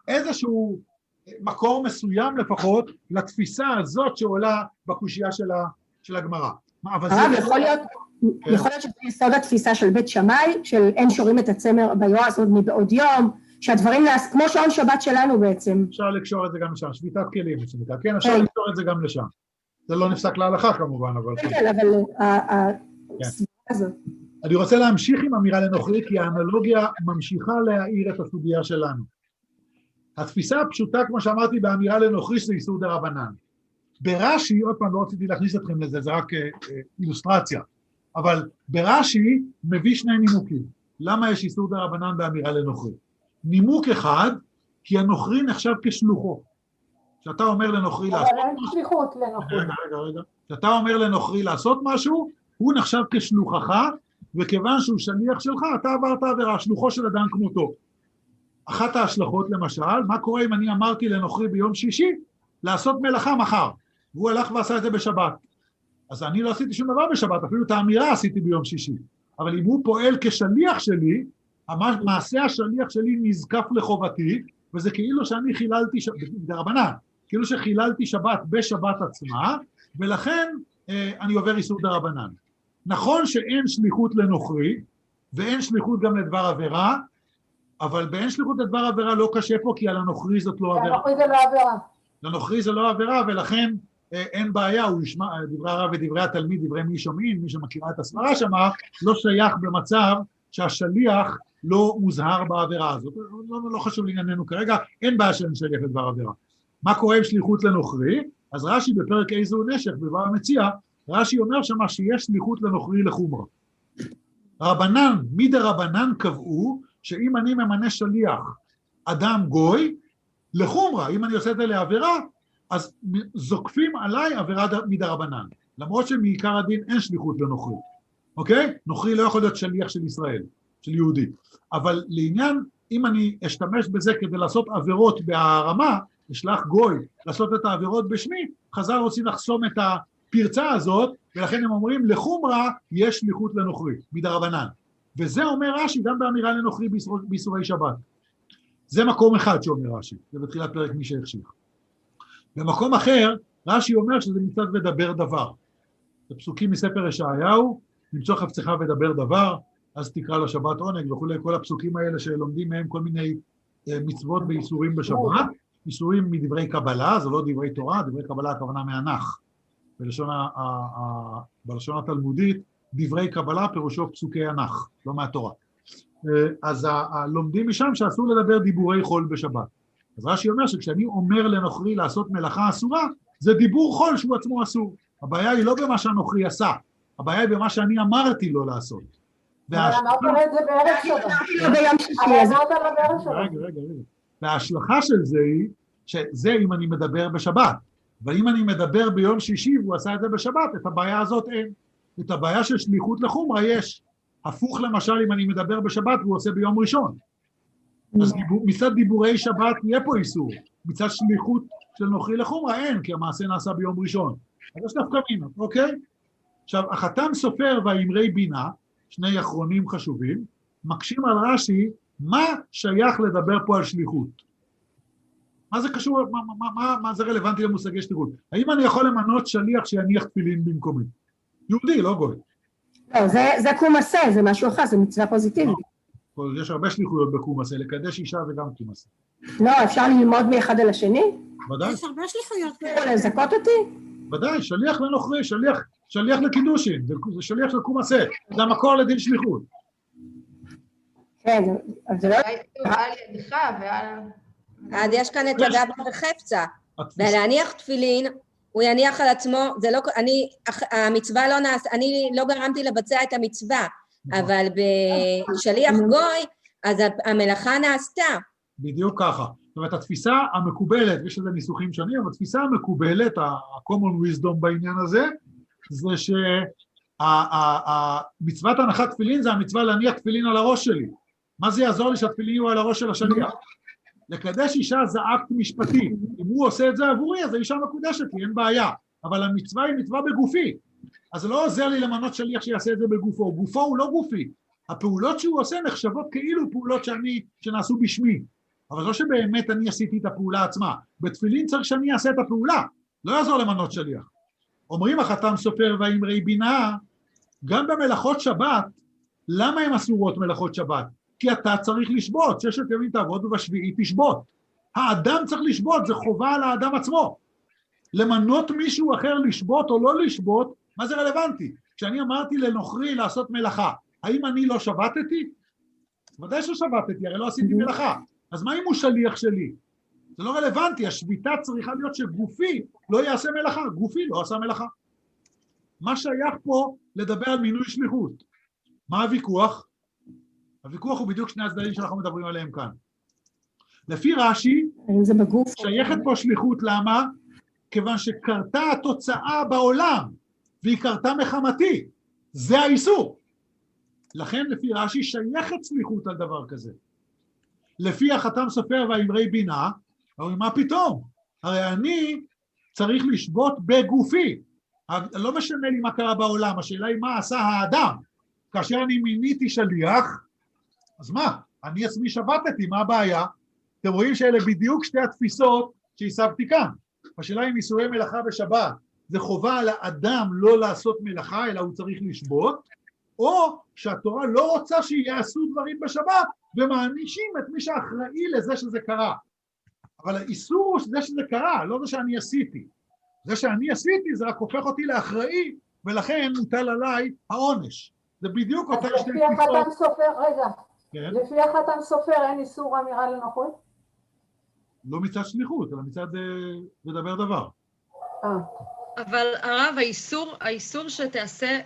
איזשהו מקור מסוים לפחות לתפיסה הזאת שעולה בקושייה של הגמרא. יכול להיות שזה יסוד התפיסה של בית שמאי, של אין שורים את הצמר ביועז עוד מבעוד יום, שהדברים, כמו שעון שבת שלנו בעצם. אפשר לקשור את זה גם לשם, שביתת כלים, כן, אפשר לקשור את זה גם לשם. זה לא נפסק להלכה כמובן, אבל... כן, אבל הסביבה הזאת. אני רוצה להמשיך עם אמירה לנוכרי, כי האנלוגיה ממשיכה להאיר את הסוגיה שלנו. התפיסה הפשוטה, כמו שאמרתי, באמירה לנוכרי, זה איסור דרבנן. ברש"י, עוד פעם, לא רציתי להכניס אתכם לזה, זה רק אילוסטרציה, אבל ברש"י מביא שני נימוקים. למה יש איסור דרבנן באמירה לנוכרי? נימוק אחד, כי הנוכרי נחשב כשלוחו. כשאתה אומר לנוכרי לעשות... אבל אין שליחות לנוכרי. רגע. כשאתה אומר לנוכרי לעשות משהו, הוא נחשב כשלוחך, וכיוון שהוא שליח שלך, אתה עברת עבירה, שלוחו של אדם כמותו. אחת ההשלכות למשל, מה קורה אם אני אמרתי לנוכרי ביום שישי, לעשות מלאכה מחר, והוא הלך ועשה את זה בשבת. אז אני לא עשיתי שום דבר בשבת, אפילו את האמירה עשיתי ביום שישי. אבל אם הוא פועל כשליח שלי, מעשה השליח שלי נזקף לחובתי, וזה כאילו שאני חיללתי, דרבנן, כאילו שחיללתי שבת בשבת עצמה, ולכן אני עובר איסור דרבנן. נכון שאין שליחות לנוכרי, ואין שליחות גם לדבר עבירה, אבל באין שליחות לדבר עבירה לא קשה פה, כי על הנוכרי זאת לא עבירה. לנוכרי זה לא עבירה. לנוכרי זה לא עבירה, ולכן אין בעיה, הוא ישמע, דברי הרב ודברי התלמיד, דברי מי שומעים, מי שמכירה את הסברה שמה, לא שייך במצב שהשליח לא מוזהר בעבירה הזאת. לא חשוב לענייננו כרגע, אין בעיה שאין שליח לדבר עבירה. מה קורה עם שליחות לנוכרי? אז רש"י בפרק איזו נשך, בדבר המציע, רש"י אומר שמה שיש שליחות לנוכרי לחומרה. רבנן, מדרבנן קבעו, שאם אני ממנה שליח אדם גוי, לחומרה, אם אני עושה את זה לעבירה, אז זוקפים עליי עבירה מדרבנן, למרות שמעיקר הדין אין שליחות לנוכרי, אוקיי? נוכרי לא יכול להיות שליח של ישראל, של יהודי, אבל לעניין, אם אני אשתמש בזה כדי לעשות עבירות בהרמה, אשלח גוי לעשות את העבירות בשמי, חז"ל רוצים לחסום את הפרצה הזאת, ולכן הם אומרים, לחומרה יש שליחות לנוכרי, מדרבנן. וזה אומר רש"י גם באמירה לנוכרי באיסורי שבת. זה מקום אחד שאומר רש"י, זה בתחילת פרק מי שהחשיך. במקום אחר, רש"י אומר שזה מצד ודבר דבר. זה פסוקים מספר ישעיהו, למצוא חפצך ודבר דבר, אז תקרא לשבת עונג וכו', כל הפסוקים האלה שלומדים מהם כל מיני מצוות באיסורים בשבת, איסורים מדברי קבלה, זה לא דברי תורה, דברי קבלה הכוונה מהנח. בלשון התלמודית, דברי קבלה פירושו פסוקי הנח, לא מהתורה. אז לומדים משם שאסור לדבר דיבורי חול בשבת. אז רש"י אומר שכשאני אומר לנוכרי לעשות מלאכה אסורה, זה דיבור חול שהוא עצמו אסור. הבעיה היא לא במה שהנוכרי עשה, הבעיה היא במה שאני אמרתי לו לעשות. אמרת לו את זה בערב שבת. רגע. וההשלכה של זה היא, שזה אם אני מדבר בשבת, ואם אני מדבר ביום שישי והוא עשה את זה בשבת, את הבעיה הזאת אין. את הבעיה של שליחות לחומרה יש. הפוך למשל אם אני מדבר בשבת והוא עושה ביום ראשון. אז מצד דיבורי שבת יהיה פה איסור. מצד שליחות של נוכרי לחומרה אין, כי המעשה נעשה ביום ראשון. אז יש דווקא מינות, אוקיי? עכשיו, החתם סופר והאמרי בינה, שני אחרונים חשובים, מקשים על רש"י, מה שייך לדבר פה על שליחות? מה זה קשור, מה זה רלוונטי למושגי שליחות? האם אני יכול למנות שליח שיניח תפילין במקומי? יהודי, לא גוי. לא, זה קום עשה, זה משהו אחר, זה מצווה פוזיטיבית. יש הרבה שליחויות בקום עשה, לקדש אישה וגם קום עשה. לא, אפשר ללמוד מאחד על השני? ודאי. יש הרבה שליחויות. או לזכות אותי? ודאי, שליח לנוכרי, שליח לקידושין, זה שליח של קום עשה, זה המקור לדין שליחות. כן, אז זה לא... אז יש כאן את הדבר וחפצה, ולהניח תפילין, הוא יניח על עצמו, זה לא, המצווה לא נעשה, אני לא גרמתי לבצע את המצווה, אבל בשליח גוי, אז המלאכה נעשתה. בדיוק ככה. זאת אומרת, התפיסה המקובלת, יש לזה ניסוחים שונים, אבל התפיסה המקובלת, ה-common wisdom בעניין הזה, זה שהמצוות הנחת תפילין זה המצווה להניח תפילין על הראש שלי. מה זה יעזור לי שהתפילין יהיו על הראש של השליח? לקדש אישה זה אקט משפטי. אם הוא עושה את זה עבורי, אז האישה מקודשת לי, אין בעיה. אבל המצווה היא מצווה בגופי. אז זה לא עוזר לי למנות שליח שיעשה את זה בגופו. גופו הוא לא גופי. הפעולות שהוא עושה נחשבות כאילו פעולות שנעשו בשמי. אבל לא שבאמת אני עשיתי את הפעולה עצמה. בתפילין צריך שאני אעשה את הפעולה, לא יעזור למנות שליח. אומרים החתם סופר והאמרי בינה, גם במלאכות שבת, למה הן אסורות מלאכות שבת? כי אתה צריך לשבות, 6 ימים תעבוד ובשביעי תשבות. האדם צריך לשבות, זה חובה על האדם עצמו. למנות מישהו אחר לשבות או לא לשבות, מה זה רלוונטי? כשאני אמרתי לנוכרי לעשות מלאכה, האם אני לא שבתתי? ודאי ששבתתי, הרי לא עשיתי מלאכה. אז מה אם הוא שליח שלי? זה לא רלוונטי, השביתה צריכה להיות שגופי לא יעשה מלאכה, גופי לא עשה מלאכה. מה שייך פה לדבר על מינוי שליחות? מה הוויכוח? הוויכוח הוא בדיוק שני הצדדים שאנחנו מדברים עליהם כאן. לפי רש"י, שייכת פה שליחות, למה? כיוון שקרתה התוצאה בעולם, והיא קרתה מחמתי, זה האיסור. לכן לפי רש"י שייכת שליחות על דבר כזה. לפי החתם סופר והאמרי בינה, אבל מה פתאום? הרי אני צריך לשבות בגופי. לא משנה לי מה קרה בעולם, השאלה היא מה עשה האדם. כאשר אני מיניתי שליח, אז מה? אני עצמי שבתתי, מה הבעיה? אתם רואים שאלה בדיוק שתי התפיסות שהסבתי כאן. השאלה אם איסורי מלאכה בשבת, זה חובה על האדם לא לעשות מלאכה, אלא הוא צריך לשבות, או שהתורה לא רוצה שיעשו דברים בשבת, ומענישים את מי שאחראי לזה שזה קרה. אבל האיסור הוא זה שזה קרה, לא זה שאני עשיתי. זה שאני עשיתי זה רק הופך אותי לאחראי, ולכן מוטל עליי העונש. זה בדיוק אותה שתי תפיסות. לפי החתם סופר, רגע, לפי החתם סופר אין איסור אמירה לנוכרי? לא מצד שליחות, אלא מצד לדבר דבר. אבל הרב, האיסור שתעשה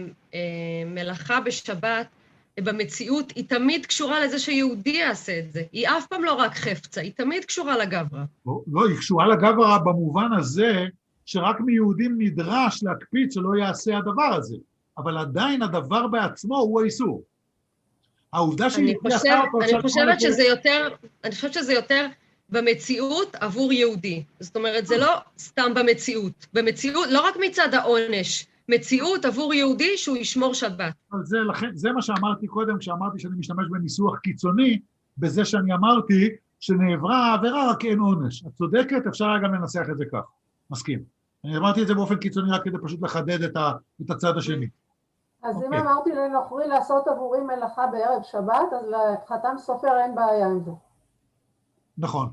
מלאכה בשבת, במציאות, היא תמיד קשורה לזה שיהודי יעשה את זה. היא אף פעם לא רק חפצה, היא תמיד קשורה לגברא. לא, היא קשורה לגברא במובן הזה, שרק מיהודים נדרש להקפיד שלא יעשה הדבר הזה. אבל עדיין הדבר בעצמו הוא האיסור. העובדה שהיא... אני חושבת שזה יותר במציאות עבור יהודי. זאת אומרת, זה לא סתם במציאות. במציאות, לא רק מצד העונש, מציאות עבור יהודי שהוא ישמור שבת. זה מה שאמרתי קודם, כשאמרתי שאני משתמש בניסוח קיצוני, בזה שאני אמרתי שנעברה העבירה רק אין עונש. את צודקת, אפשר גם לנסח את זה כך. מסכים. אני אמרתי את זה באופן קיצוני רק כדי פשוט לחדד את הצד השני. אז אם אמרתי לנוכרי לעשות עבורי מלאכה בערב שבת, אז לחתם סופר אין בעיה עם זה. נכון.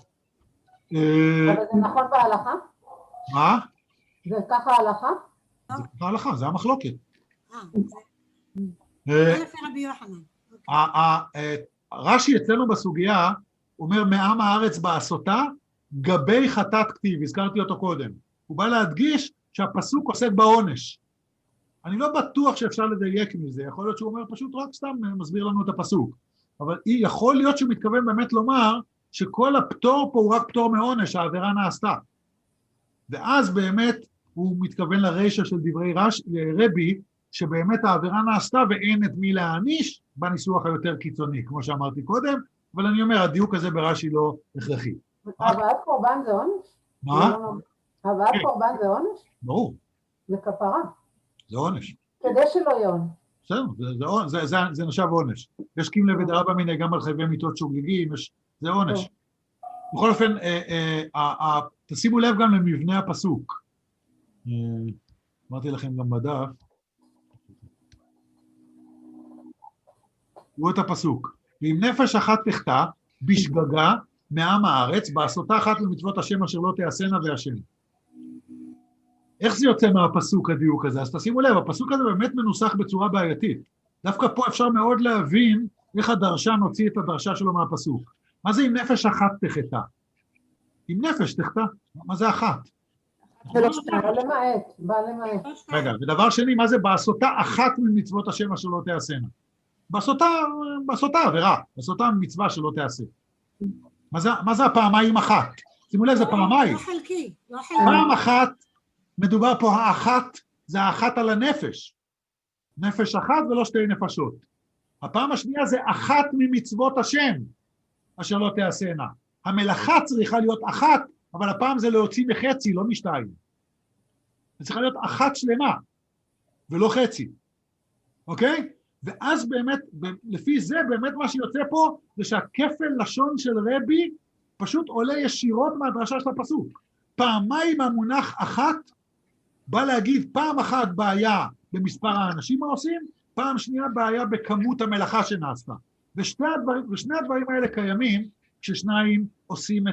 אבל זה נכון בהלכה? מה? זה ככה ההלכה? זה ככה ההלכה, זה המחלוקת. רש"י אצלנו בסוגיה אומר מעם הארץ בעשותה גבי חטאת כתיב, הזכרתי אותו קודם. הוא בא להדגיש שהפסוק עוסק בעונש. אני לא בטוח שאפשר לדייק מזה, יכול להיות שהוא אומר פשוט רק סתם מסביר לנו את הפסוק. אבל יכול להיות שהוא מתכוון באמת לומר שכל הפטור פה הוא רק פטור מעונש, העבירה נעשתה. ואז באמת הוא מתכוון לרשע של דברי רבי, שבאמת העבירה נעשתה ואין את מי להעניש בניסוח היותר קיצוני, כמו שאמרתי קודם, אבל אני אומר, הדיוק הזה ברש"י לא הכרחי. הבאת קורבן זה עונש? מה? הבאת קורבן זה עונש? ברור. זה כפרה. זה עונש. כדי שלא יהיה עונש. בסדר, זה נחשב עונש. יש קים לב ודרבא מיניה גם על חייבי מיתות שוגגים, זה עונש. בכל אופן, תשימו לב גם למבנה הפסוק. אמרתי לכם גם בדף. תראו את הפסוק. ואם נפש אחת תחטא, בשגגה, מעם הארץ, בעשותה אחת למצוות השם אשר לא תעשנה והשם. איך זה יוצא מהפסוק הדיוק הזה? אז תשימו לב, הפסוק הזה באמת מנוסח בצורה בעייתית. דווקא פה אפשר מאוד להבין איך הדרשן הוציא את הדרשה שלו מהפסוק. מה זה אם נפש אחת תחטא? אם נפש תחטא, מה זה אחת? בא למעט. רגע, ודבר שני, מה זה בעשותה אחת ממצוות השם אשר לא תעשנה? בעשותה עבירה, בעשותה מצווה שלא תעשה. מה זה הפעמיים אחת? שימו לב, זה פעמיים. לא חלקי. פעם אחת, מדובר פה האחת, זה האחת על הנפש. נפש אחת ולא שתי נפשות. הפעם השנייה זה אחת ממצוות השם, אשר לא תעשנה. המלאכה צריכה להיות אחת, אבל הפעם זה להוציא מחצי, לא משתיים. זה צריכה להיות אחת שלמה, ולא חצי. אוקיי? ואז באמת, לפי זה, באמת מה שיוצא פה, זה שהכפל לשון של רבי, פשוט עולה ישירות מהדרשה של הפסוק. פעמיים המונח אחת, בא להגיד פעם אחת בעיה במספר האנשים העושים, פעם שנייה בעיה בכמות המלאכה שנעשתה. ושני הדברים האלה קיימים, כששניים עושים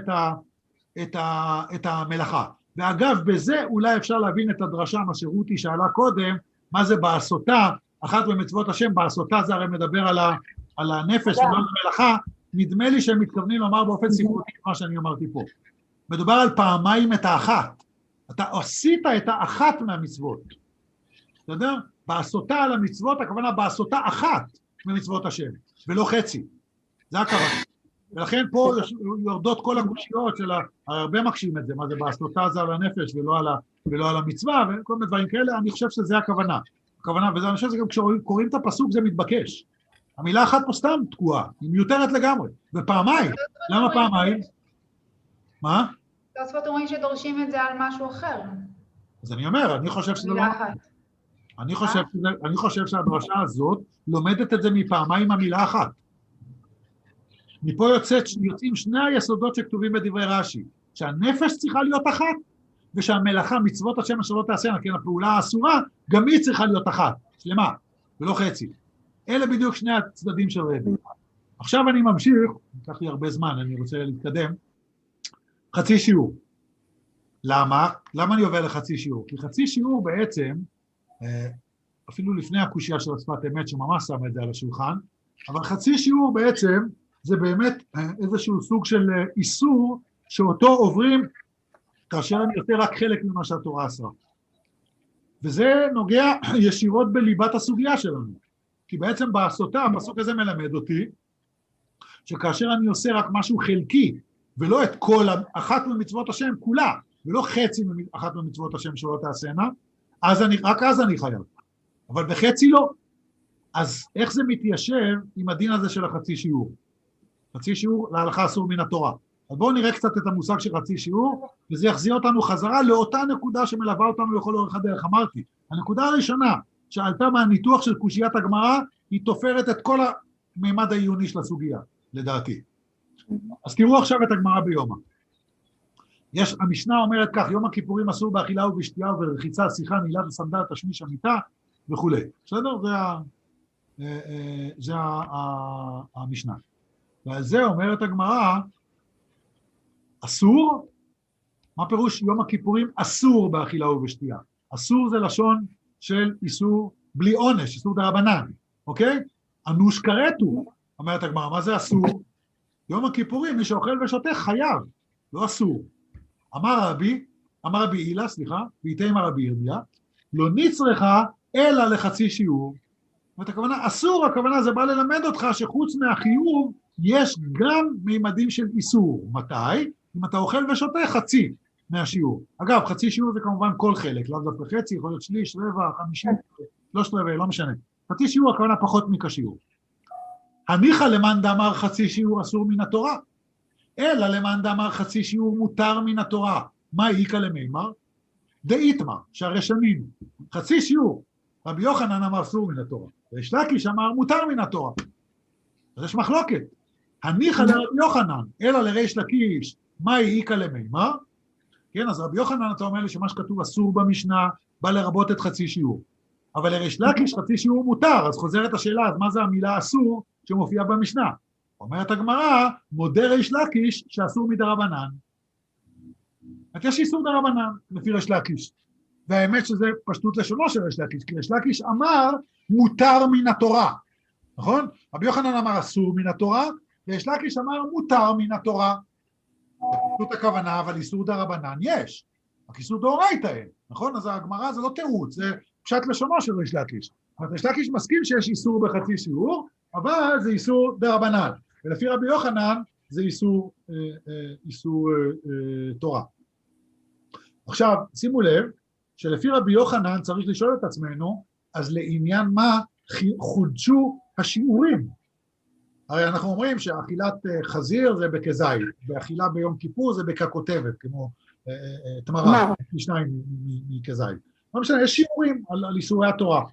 את המלאכה. ואגב, בזה אולי אפשר להבין את הדרשה, מה שרותי שאלה קודם, מה זה בעשותה, אחת במצוות השם, בעשותה זה הרי מדבר על הנפש, ולא על המלאכה, נדמה לי שהם מתכוונים לומר באופן ספרותי מה שאני אמרתי פה. מדובר על פעמיים את האחת. אתה עשית את האחת מהמצוות. אתה יודע? בעשותה על המצוות, הכוונה בעשותה אחת ממצוות השם, ולא חצי. זה הכוונה. ולכן פה יורדות כל הקושיות של הרבה מקשים את זה, מה זה בעשותה זה על הנפש ולא על המצווה, וכל מיני דברים כאלה, אני חושב שזה הכוונה. וזה אני חושב שזה גם כשקוראים את הפסוק זה מתבקש. המילה אחת פה סתם תקועה, היא מיותרת לגמרי, ופעמיים. למה פעמיים? מה? תוספות אומרים שדורשים את זה על משהו אחר. אז אני אומר, אני חושב שזה לא... אני חושב שהדרשה הזאת לומדת את זה מפעמיים המילה אחת. מפה יוצאים שני היסודות שכתובים בדברי רש"י, שהנפש צריכה להיות אחת, ושהמלאכה, מצוות השם אשר לא תעשינה, כן, הפעולה האסורה, גם היא צריכה להיות אחת, שלמה, ולא חצי. אלה בדיוק שני הצדדים של רבי. עכשיו אני ממשיך, לקח לי הרבה זמן, אני רוצה להתקדם, חצי שיעור. למה? למה אני עובר לחצי שיעור? כי חצי שיעור בעצם, אפילו לפני הקושיה של השפת אמת, שממש שם את זה על השולחן, אבל חצי שיעור בעצם, זה באמת איזשהו סוג של איסור, שאותו עוברים, כאשר אני עושה רק חלק ממה שהתורה עשה. וזה נוגע ישירות בליבת הסוגיה שלנו. כי בעצם בעשותה, הפסוק הזה מלמד אותי, שכאשר אני עושה רק משהו חלקי, ולא את כל אחת ממצוות השם כולה, ולא חצי אחת ממצוות השם שלא תעשינה, רק אז אני חייב. אבל בחצי לא. אז איך זה מתיישב עם הדין הזה של החצי שיעור? חצי שיעור להלכה אסור מן התורה. אז בואו נראה קצת את המושג של חצי שיעור, וזה יחזיר אותנו חזרה לאותה נקודה שמלווה אותנו לכל אורך הדרך. אמרתי, הנקודה הראשונה שעלתה מהניתוח של קושיית הגמרא, היא תופרת את כל המימד העיוני של הסוגיה, לדעתי. אז תראו עכשיו את הגמרא ביומא. המשנה אומרת כך, יום הכיפורים אסור באכילה ובשתייה וברחיצה, שיחה, נעילה וסנדל, תשמיש המיטה וכו'. בסדר? זה המשנה. ועל זה אומרת הגמרא, אסור, מה פירוש יום הכיפורים? אסור באכילה ובשתייה. אסור זה לשון של איסור בלי עונש, איסור דרבנן, אוקיי? אנוש כרתו, אומרת הגמרא, מה זה אסור? יום הכיפורים, מי שאוכל ושותה חייב, לא אסור. אמר רבי הילה, ויתאמר רבי ירמיה, לא נצרכה אלא לחצי שיעור. זאת הכוונה, אסור, הכוונה זה בא ללמד אותך שחוץ מהחיוב, יש גם מימדים של איסור. מתי? אם אתה אוכל ושותה חצי מהשיעור. אגב, חצי שיעור זה כמובן כל חלק, לא דווקא חצי, יכול להיות שליש, רבע, 50, לא רבע, לא משנה. חצי שיעור הכוונה פחות מכשיעור. הניחא למאן דאמר חצי שיעור אסור מן התורה, אלא למאן דאמר חצי שיעור מותר מן התורה. מה איכא למימר? דאיתמר, שהרי שנינו. חצי שיעור, רבי יוחנן אמר אסור מן התורה, ויש לקיש אמר מותר מן התורה. אז יש מחלוקת. הניחא לרבי יוחנן, אלא לריש לקיש, מה איכא למימר? כן, אז רבי יוחנן אתה אומר לי שמה שכתוב אסור במשנה, בא לרבות את חצי שיעור. אבל לריש לקיש חצי שיעור מותר, אז חוזרת השאלה, אז מה זה המילה אסור שמופיעה במשנה? אומרת הגמרא, מודה ריש לקיש שאסור מדרבנן. יש איסור דרבנן לפי ריש לקיש. והאמת שזה פשטות לשונו של ריש לקיש, כי ריש לקיש אמר מותר מן התורה. נכון? רבי יוחנן אמר אסור מן התורה, וריש לקיש אמר מותר מן התורה. זאת הכוונה, אבל איסור דרבנן יש. רק איסור דאורייתא אין. נכון? אז הגמרא זה לא תירוץ, זה פשט לשונו של ריש לקיש. ריש לקיש מסכים שיש איסור בחצי שיעור, אבל זה איסור דרבנן. ולפי רבי יוחנן זה איסור תורה. עכשיו, שימו לב, שלפי רבי יוחנן צריך לשאול את עצמנו, אז לעניין מה חודשו השיעורים? הרי אנחנו אומרים שאכילת חזיר זה בכזית, ואכילה ביום כיפור זה בככותבת, כמו תמרה, שניים מכזית. לא משנה, יש שיעורים על איסורי התורה.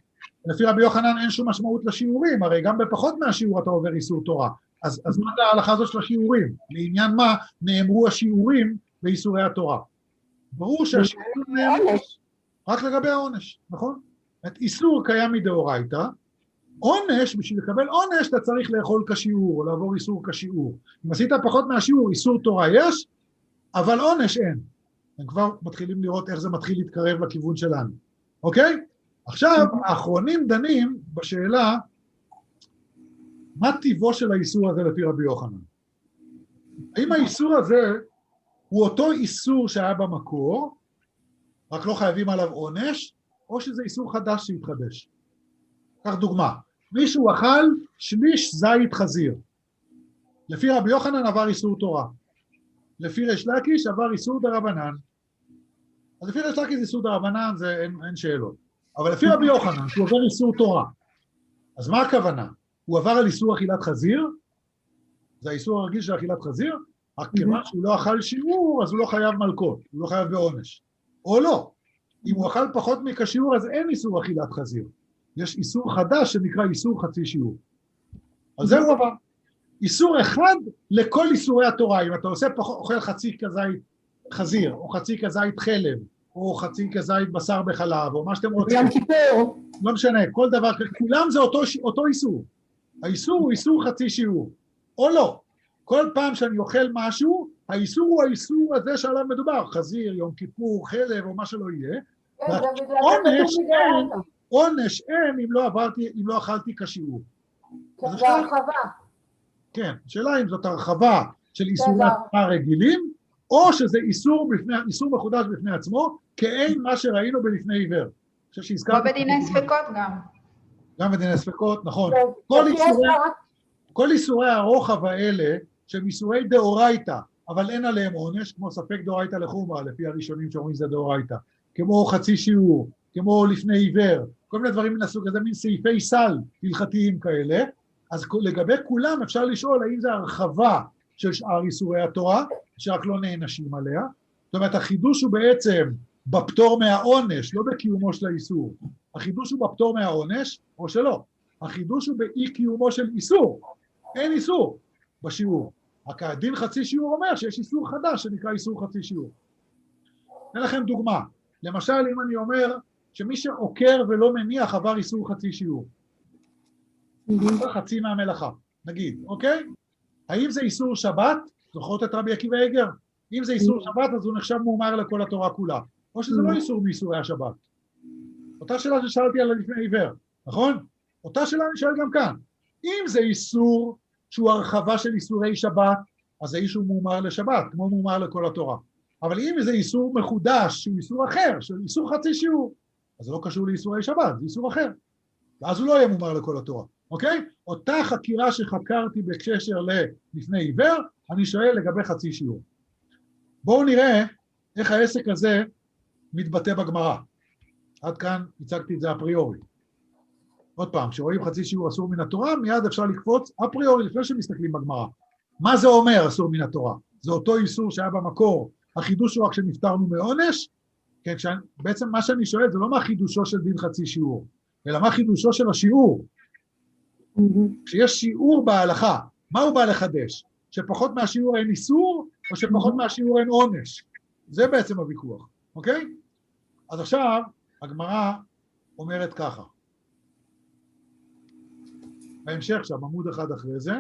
לפי רבי יוחנן אין שום משמעות לשיעורים, הרי גם בפחות מהשיעור אתה עובר איסור תורה. אז מה זה ההלכה הזאת של השיעורים? לעניין מה נאמרו השיעורים באיסורי התורה? ברור שהשיעורים נאמרו רק לגבי העונש, נכון? את איסור קיים מדאורייתא, עונש, בשביל לקבל עונש אתה צריך לאכול כשיעור, או לעבור איסור כשיעור. אם עשית פחות מהשיעור, איסור תורה יש, אבל עונש אין. הם כבר מתחילים לראות איך זה מתחיל להתקרב לכיוון שלנו. אוקיי? עכשיו, האחרונים דנים בשאלה, מה טיבו של האיסור הזה לפי רבי יוחנן? האם האיסור הזה הוא אותו איסור שהיה במקור, רק לא חייבים עליו עונש, או שזה איסור חדש שהתחדש? כך דוגמה, מישהו אכל שליש זית חזיר. לפי רבי יוחנן עבר איסור תורה. לפי ריש לקיש עבר איסור דרבנן. אז לפי ריש לקיש איסור דרבנן זה אין שאלות. אבל לפי רבי יוחנן, שהוא עובר איסור תורה. אז מה הכוונה? הוא עבר על איסור אכילת חזיר? זה האיסור הרגיל של אכילת חזיר? רק כיוון שהוא לא אכל שיעור, אז הוא לא חייב מלכות, הוא לא חייב בעונש. או לא. אם הוא אכל פחות מכשיעור, אז אין איסור אכילת חזיר. יש איסור חדש שנקרא איסור חצי שיעור. אז זהו עבר. איסור אחד לכל איסורי התורה. אם אתה אוכל חצי כזית חזיר, או חצי כזית חלב, או חצי כזית בשר בחלב, או מה שאתם רוצים. יום כיפור. לא משנה, כל דבר, כולם זה אותו איסור. האיסור הוא איסור חצי שיעור. או לא. כל פעם שאני אוכל משהו, האיסור הוא האיסור הזה שעליו מדובר. חזיר, יום כיפור, חלב, או מה שלא יהיה. עונש אין אם לא אכלתי כשיעור. זה הרחבה. כן, שאלה אם זאת הרחבה של איסורי התורה רגילים, או שזה איסור מחודש בפני עצמו, כאין מה ראינו בלפני עיוור. לא בדיני ספקות גם. גם בדיני ספקות, נכון. כל איסורי הרוחב האלה, שהם איסורי דאורייתא, אבל אין עליהם עונש, כמו ספק דאורייתא לחומרה, לפי הראשונים שאומרים שזה דאורייתא, כמו חצי שיעור, כמו לפני עיוור, כל מיני דברים מן הסוג הזה, מין סעיפי סל הלכתיים כאלה, אז לגבי כולם אפשר לשאול האם זה הרחבה של שאר איסורי התורה, שרק לא נענשים עליה. זאת אומרת, החידוש הוא בעצם בפטור מהעונש, לא בקיומו של האיסור. החידוש הוא בפטור מהעונש, או שלא. החידוש הוא באי קיומו של איסור. אין איסור בשיעור. רק הדין חצי שיעור אומר שיש איסור חדש שנקרא איסור חצי שיעור. אתן לכם דוגמה. למשל, אם אני אומר שמי שעוקר ולא מניח עבר איסור חצי שיעור. חצי מהמלאכה, נגיד, אוקיי? האם זה איסור שבת? זוכרות את רבי עקיבא איגר? אם זה איסור שבת, אז הוא נחשב מאומר לכל התורה כולה. או שזה לא איסור מאיסורי השבת. אותה שאלה ששאלתי על לפני עיוור, נכון? אותה שאלה אני שואל גם כאן. אם זה איסור שהוא הרחבה של איסורי שבת, אז זה איסור מאומר לשבת, כמו מאומר לכל התורה. אבל אם זה איסור מחודש, שהוא איסור אחר, שהוא איסור חצי שיעור, אז זה לא קשור לאיסורי שבת, זה איסור אחר. ואז הוא לא יהיה מאומר לכל התורה. אוקיי? אותה חקירה שחקרתי בקשר לפני עיוור, אני שואל לגבי חצי שיעור. בואו נראה איך העסק הזה מתבטא בגמרא. עד כאן הצגתי את זה אפריורי. עוד פעם, כשרואים חצי שיעור אסור מן התורה, מיד אפשר לקפוץ אפריורי לפני שמסתכלים בגמרא. מה זה אומר אסור מן התורה? זה אותו איסור שהיה במקור, החידוש הוא רק שנפטרנו מעונש, כן, בעצם מה שאני שואל זה לא מה חידושו של דין חצי שיעור, אלא מה חידושו של השיעור. כשיש שיעור בהלכה, מה הוא בא לחדש? שפחות מהשיעור אין איסור, או שפחות מהשיעור אין עונש? זה בעצם הוויכוח, אוקיי? אז עכשיו, הגמרא אומרת ככה. בהמשך שם, עמוד אחד אחרי זה.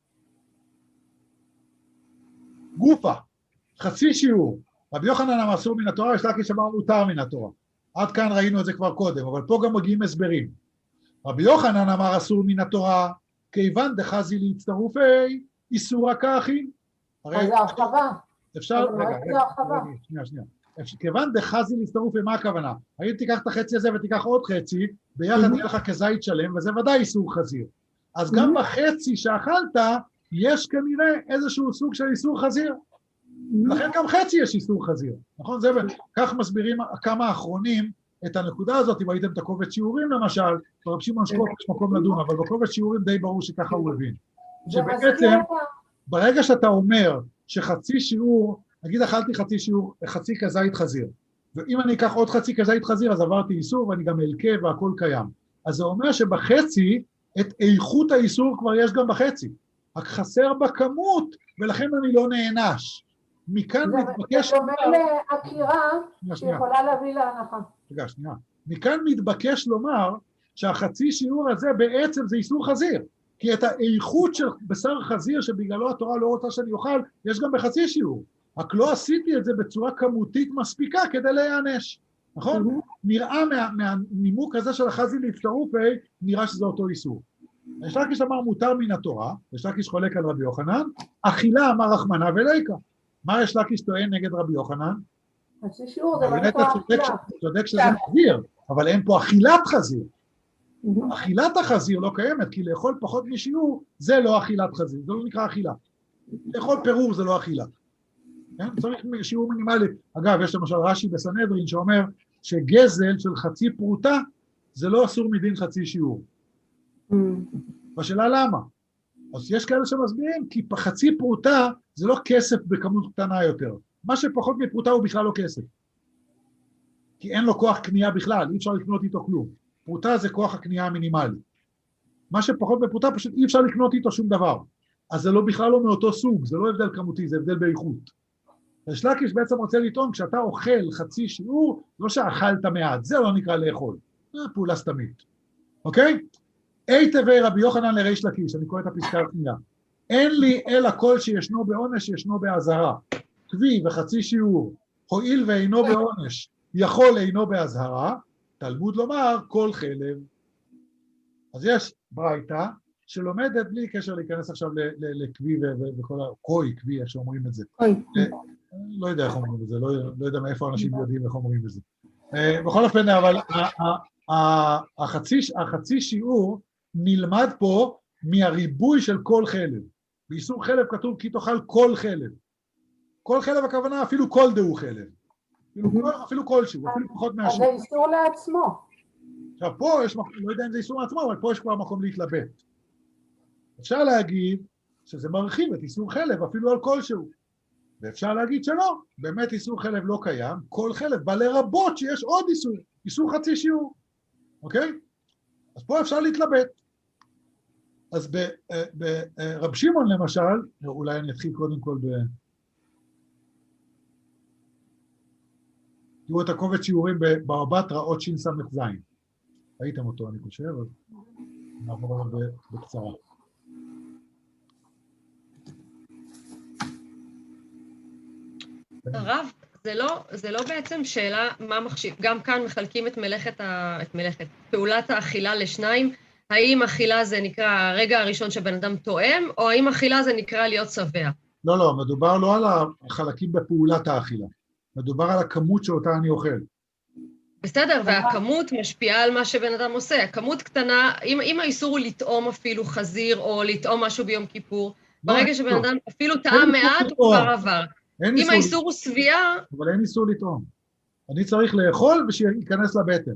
גופה, חצי שיעור. רבי יוחנן אמר אסור מן התורה, יש לקיש אמר מותר מן התורה. עד כאן ראינו את זה כבר קודם, אבל פה גם מגיעים הסברים. רבי יוחנן אמר אסור מן התורה, כיוון דחזי להצטרופי, איסור הכחי. אז זה הרחבה. אפשר, רגע, שנייה. כיוון דחזי להצטרופי, מה הכוונה? האם תיקח את החצי הזה ותיקח עוד חצי, ביחד יהיה לך כזית שלם, וזה ודאי איסור חזיר. אז גם בחצי שאכלת, יש כנראה איזשהו סוג של איסור חזיר. לכן גם חצי יש איסור חזיר. נכון? זה כך מסבירים כמה האחרונים, את הנקודה הזאת, אם הייתם את הקובץ שיעורים למשל, ברב שמעון שקוף יש מקום לדון, אבל בקובץ שיעורים די ברור שככה הוא הבין. שבעצם, ברגע שאתה אומר שחצי שיעור, נגיד אכלתי חצי שיעור, חצי כזית חזיר, ואם אני אקח עוד חצי כזית חזיר, אז עברתי איסור ואני גם אלכה והכל קיים. אז זה אומר שבחצי, את איכות האיסור כבר יש גם בחצי. רק חסר בכמות, ולכן אני לא נענש. מכאן מתבקש... זה דומה לעקירה שיכולה להביא להנחה. רגע, שנייה. מכאן מתבקש לומר שהחצי שיעור הזה בעצם זה איסור חזיר. כי את האיכות של בשר חזיר שבגללו התורה לא רוצה שאני אוכל, יש גם בחצי שיעור. רק לא עשיתי את זה בצורה כמותית מספיקה כדי להיענש. נכון? נראה מהנימוק הזה של החזי להצטרופי, נראה שזה אותו איסור. יש לקיש אמר מותר מן התורה, יש לקיש חולק על רבי יוחנן, אכילה אמר רחמנה וליקה. מה יש לקיש טוען נגד רבי יוחנן? חצי שיעור זה לא נקרא אכילה. צודק שזה חזיר, אבל אין פה אכילת חזיר. אכילת החזיר לא קיימת, כי לאכול פחות משיעור זה לא אכילת חזיר, זה לא נקרא אכילה. לאכול פירור זה לא אכילה. צריך שיעור מינימלי. אגב, יש למשל רש"י בסנהדרין שאומר שגזל של חצי פרוטה זה לא אסור מדין חצי שיעור. בשאלה למה? אז יש כאלה שמסבירים, כי חצי פרוטה זה לא כסף בכמות קטנה יותר. מה שפחות מפרוטה הוא בכלל לא כסף. כי אין לו כוח קנייה בכלל, אי אפשר לקנות איתו כלום. פרוטה זה כוח הקנייה המינימלי. מה שפחות מפרוטה פשוט אי אפשר לקנות איתו שום דבר. אז זה לא בכלל לא מאותו סוג, זה לא הבדל כמותי, זה הבדל באיכות. יש לקיש בעצם רוצה לטעון, כשאתה אוכל חצי שיעור, לא שאכלת מעט, זה לא נקרא לאכול. זה פעולה סתמית. אוקיי? תווי רבי יוחנן לריש לקיש, אני קורא את הפסקה השנייה. אין לי אלא כל שישנו בעונש, ישנו באזהרה. קבי וחצי שיעור, הועיל ואינו בעונש, יכול אינו באזהרה, תלמוד לומר כל חלב. אז יש ברייתא שלומדת בלי קשר להיכנס עכשיו לקבי וכל קוי, קבי, איך שאומרים את זה. לא יודע איך אומרים את זה, לא יודע מאיפה אנשים יודעים איך אומרים את זה. בכל אופן, אבל החצי שיעור נלמד פה מהריבוי של כל חלב. באיסור חלב כתוב כי תאכל כל חלב. כל חלב הכוונה אפילו כל דהו חלב. אפילו כלשהו, אפילו פחות מהשני. אז זה איסור לעצמו. עכשיו פה יש, לא יודע אם זה איסור לעצמו, אבל פה יש כבר מקום להתלבט. אפשר להגיד שזה מרחיב את איסור חלב אפילו על כלשהו. ואפשר להגיד שלא, באמת איסור חלב לא קיים, כל חלב בא לרבות שיש עוד איסור, איסור חצי שיעור. אוקיי? אז פה אפשר להתלבט. אז ברב שמעון למשל, אולי אני אתחיל קודם כל תראו את הקובץ שיעורים ברבת רעות שין סמך זין. ראיתם אותו, אני חושב, אז נעבור עליו בקצרה. הרב, זה לא בעצם שאלה מה מחשיב, גם כאן מחלקים את פעולת האכילה לשניים, האם אכילה זה נקרא הרגע הראשון שבן אדם תואם, או האם אכילה זה נקרא להיות שבע? לא, מדובר לא על החלקים בפעולת האכילה, מדובר על הכמות שאותה אני אוכל. בסדר, והכמות משפיעה על מה שבן אדם עושה. הכמות קטנה, אם האיסור הוא לטעום אפילו חזיר, או לטעום משהו ביום כיפור, ברגע שבן אדם אפילו טעם מעט, הוא כבר עבר. אם האיסור הוא סביעה... אבל אין איסור לטעום. אני צריך לאכול ושיכנס לבטן.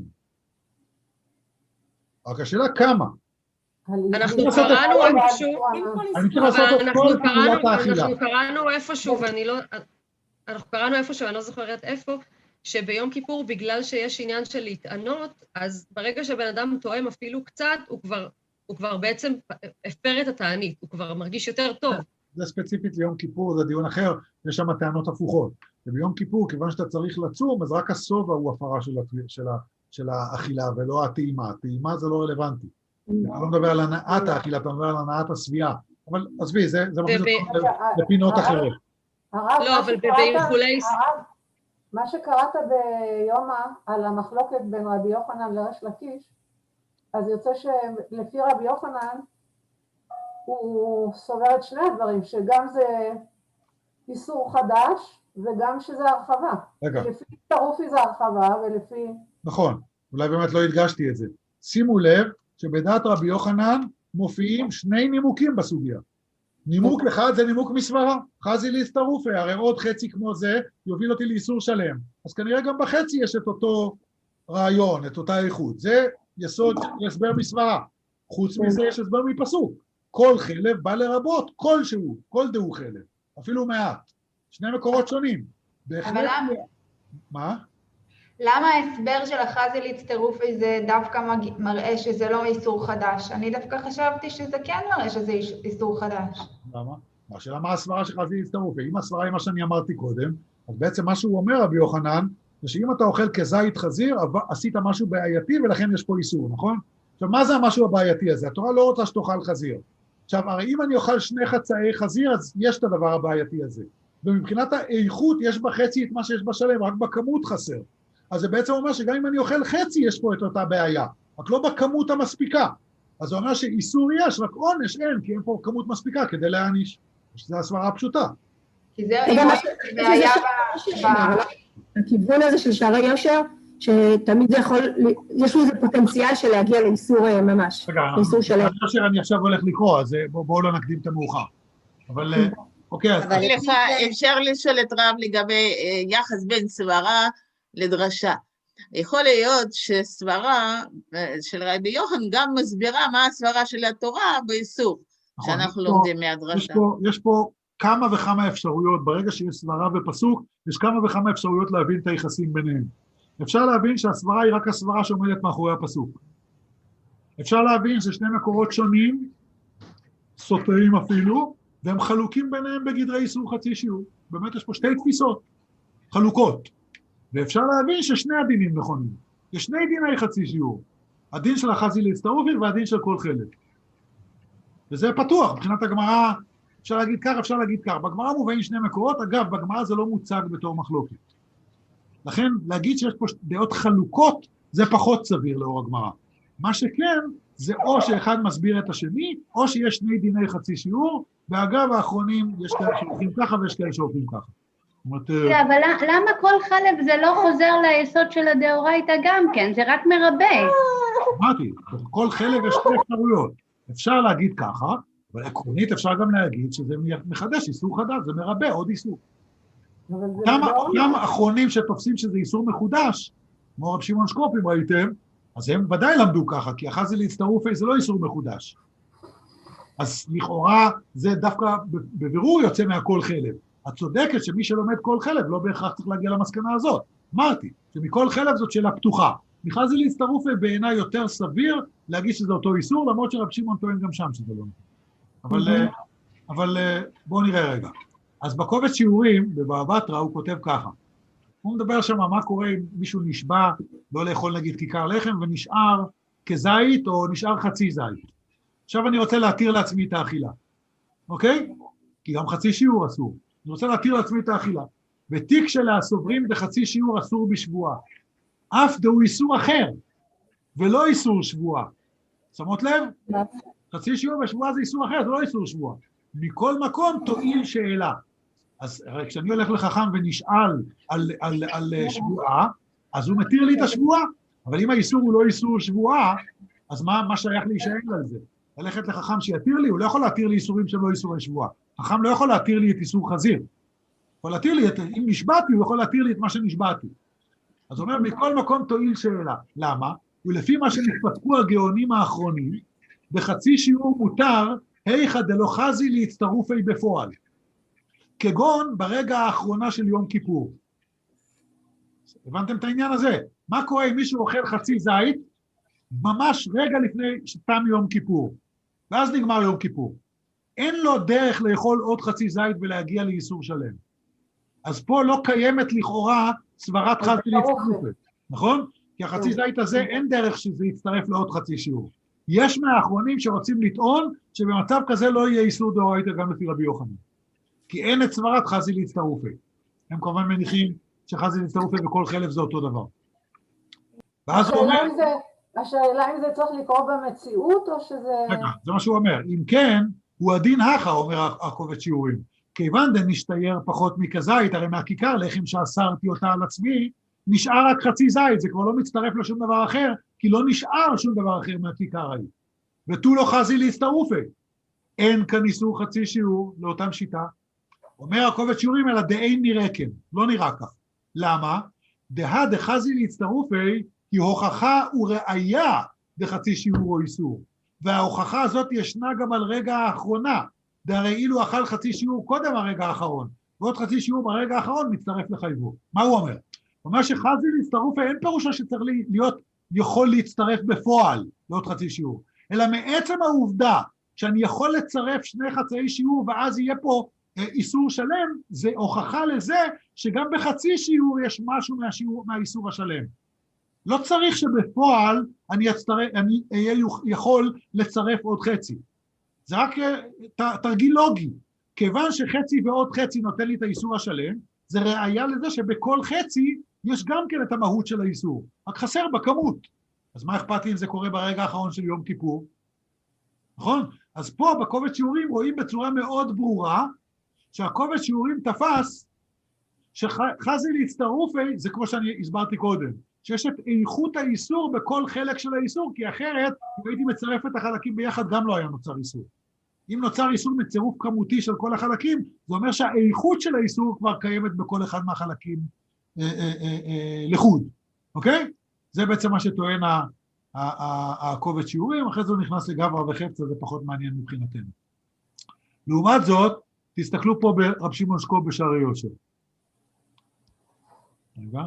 רק השאלה כמה. אנחנו קראנו איפשהו... אני צריך לעשות את כל פעולת האכילה. אנחנו קראנו איפשהו, ואני לא זוכרת איפה, שביום כיפור, בגלל שיש עניין של להתענות, אז ברגע שבן אדם טועם אפילו קצת, הוא כבר בעצם הפר את התענית, הוא כבר מרגיש יותר טוב. זה ספציפית ליום כיפור, זה דיון אחר, יש שם טענות הפוכות. וביום כיפור, כיוון שאתה צריך לצום, אז רק הסובה הוא הפרה של האכילה, ולא הטעימה. הטעימה זה לא רלוונטי. אתה לא מדבר על הנעת האכילה, אתה מדבר על הנעת הסביעה. אבל עזבי, זה מכניס לפינות אחרות. לא, אבל באיחולי... מה שקראת ביומא על המחלוקת בין רבי יוחנן לריש לקיש, אז יוצא שלפי רבי יוחנן, הוא סובר את שני הדברים, שגם זה איסור חדש, וגם שזה הרחבה. רגע. לפי טרופי זה הרחבה, ולפי... נכון, אולי באמת לא הדגשתי את זה. שימו לב שבדעת רבי יוחנן מופיעים שני נימוקים בסוגיה. נימוק אחד זה נימוק מסברה, חזי להסתרופי, הרי עוד חצי כמו זה יוביל אותי לאיסור שלם. אז כנראה גם בחצי יש את אותו רעיון, את אותה איכות. זה יסוד הסבר מסברה. חוץ מזה יש הסבר מפסוק. כל חלב בא לרבות, כלשהו, כל דהו חלב, אפילו מעט. שני מקורות שונים. אבל למה? מה? למה ההסבר של החזי להצטרופי זה דווקא מראה שזה לא איסור חדש? אני דווקא חשבתי שזה כן מראה שזה איסור חדש. למה? השאלה מה הסברה של חזי להצטרופי? אם הסברה היא מה שאני אמרתי קודם, אז בעצם מה שהוא אומר רבי יוחנן, זה שאם אתה אוכל כזית חזיר, עשית משהו בעייתי ולכן יש פה איסור, נכון? עכשיו, מה זה המשהו הבעייתי הזה? התורה לא רוצה שתאכל חזיר. עכשיו, הרי אם אני אוכל 2 חצאי חזיר, אז יש את הדבר הבעייתי הזה. ומבחינת האיכות יש בחצי את מה שיש בשלם, רק בכמות חסר. אז זה בעצם אומר שגם אם אני אוכל חצי, יש פה את אותה בעיה, רק לא בכמות המספיקה. אז זה אומר שאיסור יש, רק עונש אין, כי אין פה כמות מספיקה כדי להעניש. שזו הסברה פשוטה. כי זה בעיה הכיוון הזה של שערי יושר, שתמיד זה יכול, יש לו איזה פוטנציאל של להגיע לאיסור ממש, לאיסור שלם. אני עכשיו הולך לקרוא, אז בואו לא נקדים את המאוחר. אבל, אוקיי. אפשר לשאול את רב לגבי יחס בין סברה לדרשה. יכול להיות שסברה של רבי יוחנן גם מסבירה מה הסברה של התורה באיסור, שאנחנו לומדים מהדרשה. יש פה כמה וכמה אפשרויות, ברגע שיש סברה ופסוק, יש כמה וכמה אפשרויות להבין את היחסים ביניהם. אפשר להבין שהסברה היא רק הסברה שעומדת מאחורי הפסוק. אפשר להבין ששני מקורות שונים, סותרים אפילו, והם חלוקים ביניהם בגדרי איסור חצי שיעור. באמת יש פה 2 תפיסות חלוקות. ואפשר להבין ששני הדינים נכונים. יש 2 דיני חצי שיעור. הדין של החזי להצטרופי והדין של כל חלק. וזה פתוח, מבחינת הגמרא, אפשר להגיד כך, אפשר להגיד כך. בגמרא מובאים 2 מקורות, אגב, בגמרא זה לא מוצג בתור מחלוקת. לכן, להגיד שיש פה דעות חלוקות, זה פחות סביר לאור הגמרא. מה שכן, זה או שאחד מסביר את השני, או שיש 2 דיני חצי שיעור, ואגב, האחרונים יש כאלה שהולכים ככה ויש כאלה שהולכים ככה. אבל למה כל חלב זה לא חוזר ליסוד של הדאורייתא גם כן? זה רק מרבה. אמרתי, כל חלב יש 2 אפשרויות. אפשר להגיד ככה, אבל עקרונית אפשר גם להגיד שזה מחדש איסור חדש, זה מרבה עוד איסור. גם האחרונים שתופסים שזה איסור מחודש, כמו רב שמעון שקופים ראיתם, אז הם ודאי למדו ככה, כי החזי להצטרופי זה לא איסור מחודש. אז לכאורה זה דווקא בבירור יוצא מהכל חלב. את צודקת שמי שלומד כל חלב לא בהכרח צריך להגיע למסקנה הזאת. אמרתי, שמכל חלב זאת שאלה פתוחה. מחזי להצטרופי בעיניי יותר סביר להגיד שזה אותו איסור, למרות שרב שמעון טוען גם שם שזה לא נכון. אבל בואו נראה רגע. אז בקובץ שיעורים, בבבא בתרא, הוא כותב ככה. הוא מדבר שם מה קורה אם מישהו נשבע, לא לאכול נגיד כיכר לחם, ונשאר כזית או נשאר חצי זית. עכשיו אני רוצה להתיר לעצמי את האכילה. אוקיי? כי גם חצי שיעור אסור. אני רוצה להתיר לעצמי את האכילה. ותיק של הסוברים בחצי שיעור אסור בשבועה. אף דהו איסור אחר, ולא איסור שבועה. שמות לב? חצי שיעור בשבועה זה איסור אחר, זה לא איסור שבועה. מכל מקום תועיל שאלה. אז כשאני הולך לחכם ונשאל על שבועה, אז הוא מתיר לי את השבועה, אבל אם האיסור הוא לא איסור שבועה, אז מה שייך להישאל על זה? ללכת לחכם שיתיר לי, הוא לא יכול להתיר לי איסורים שהם לא איסורי שבועה. חכם לא יכול להתיר לי את איסור חזיר. יכול להתיר לי, אם נשבעתי, הוא יכול להתיר לי את מה שנשבעתי. אז הוא אומר, מכל מקום תועיל שאלה. למה? ולפי מה שנתפתחו הגאונים האחרונים, בחצי שיעור מותר, היכא דלא חזי להצטרופי בפועל. כגון ברגע האחרונה של יום כיפור. הבנתם את העניין הזה? מה קורה אם מישהו אוכל חצי זית, ממש רגע לפני שתם יום כיפור, ואז נגמר יום כיפור. אין לו דרך לאכול עוד חצי זית ולהגיע לאיסור שלם. אז פה לא קיימת לכאורה סברת חזי להצטרופי, נכון? כי החצי זית הזה אין דרך שזה יצטרף לעוד חצי שיעור. יש מהאחרונים שרוצים לטעון שבמצב כזה לא יהיה איסור דאורייתא גם לפי רבי יוחנן. כי אין את סברת חזי להצטרופי. הם כמובן מניחים שחזי להצטרופי וכל חלב זה אותו דבר. ואז הוא אומר... השאלה אם זה צריך לקרוא במציאות או שזה... רגע, זה מה שהוא אומר. אם כן, הוא הדין הכא, אומר הקובץ שיעורים. כיוון דנשתייר פחות מכזית, הרי מהכיכר לחם שאסרתי אותה על עצמי, נשאר רק חצי זית, זה כבר לא מצטרף לשום דבר אחר, כי לא נשאר שום דבר אחר מהכיכר ההיא. ותו לא חזי להצטרופי. אין כאן איסור חצי שיעור לאותם שיטה. אומר הקובץ שיעורים, אלא דאין נראה כן, לא נראה כך. למה? דהא דחזי להצטרופי, היא הוכחה וראיה דחצי שיעור או איסור. וההוכחה הזאת ישנה גם על רגע האחרונה. דהרי אילו אכל חצי שיעור קודם הרגע האחרון, ועוד חצי שיעור ברגע האחרון מצטרף לחייבו. מה הוא אומר? אומר שחזי להצטרוף, אין פירושו שצריך להיות יכול להצטרף בפועל לעוד חצי שיעור, אלא מעצם העובדה שאני יכול לצרף שני חצאי שיעור ואז יהיה פה איסור שלם, זה הוכחה לזה שגם בחצי שיעור יש משהו מהאיסור השלם. לא צריך שבפועל אני אהיה יכול לצרף עוד חצי. זה רק תרגיל לוגי. כיוון שחצי ועוד חצי נותן לי את האיסור השלם, זה ראיה לזה שבכל חצי יש גם כן את המהות של האיסור, רק חסר בכמות. אז מה אכפת לי אם זה קורה ברגע האחרון של יום כיפור? נכון? אז פה בקובץ שיעורים רואים בצורה מאוד ברורה, שהקובץ שיעורים תפס, שחזי להצטרופי, זה כמו שאני הסברתי קודם, שיש את איכות האיסור בכל חלק של האיסור, כי אחרת, אם הייתי מצרף את החלקים ביחד, גם לא היה נוצר איסור. אם נוצר איסור מצירוף כמותי של כל החלקים, זה אומר שהאיכות של האיסור כבר קיימת בכל אחד מהחלקים לחוד, אוקיי? זה בעצם מה שטוען הקובץ שיעורים, אחרי זה הוא נכנס לגברא וחפצא, זה פחות מעניין מבחינתנו. לעומת זאת, תסתכלו פה ברב שמעון שקופ בשערי יושר. רגע.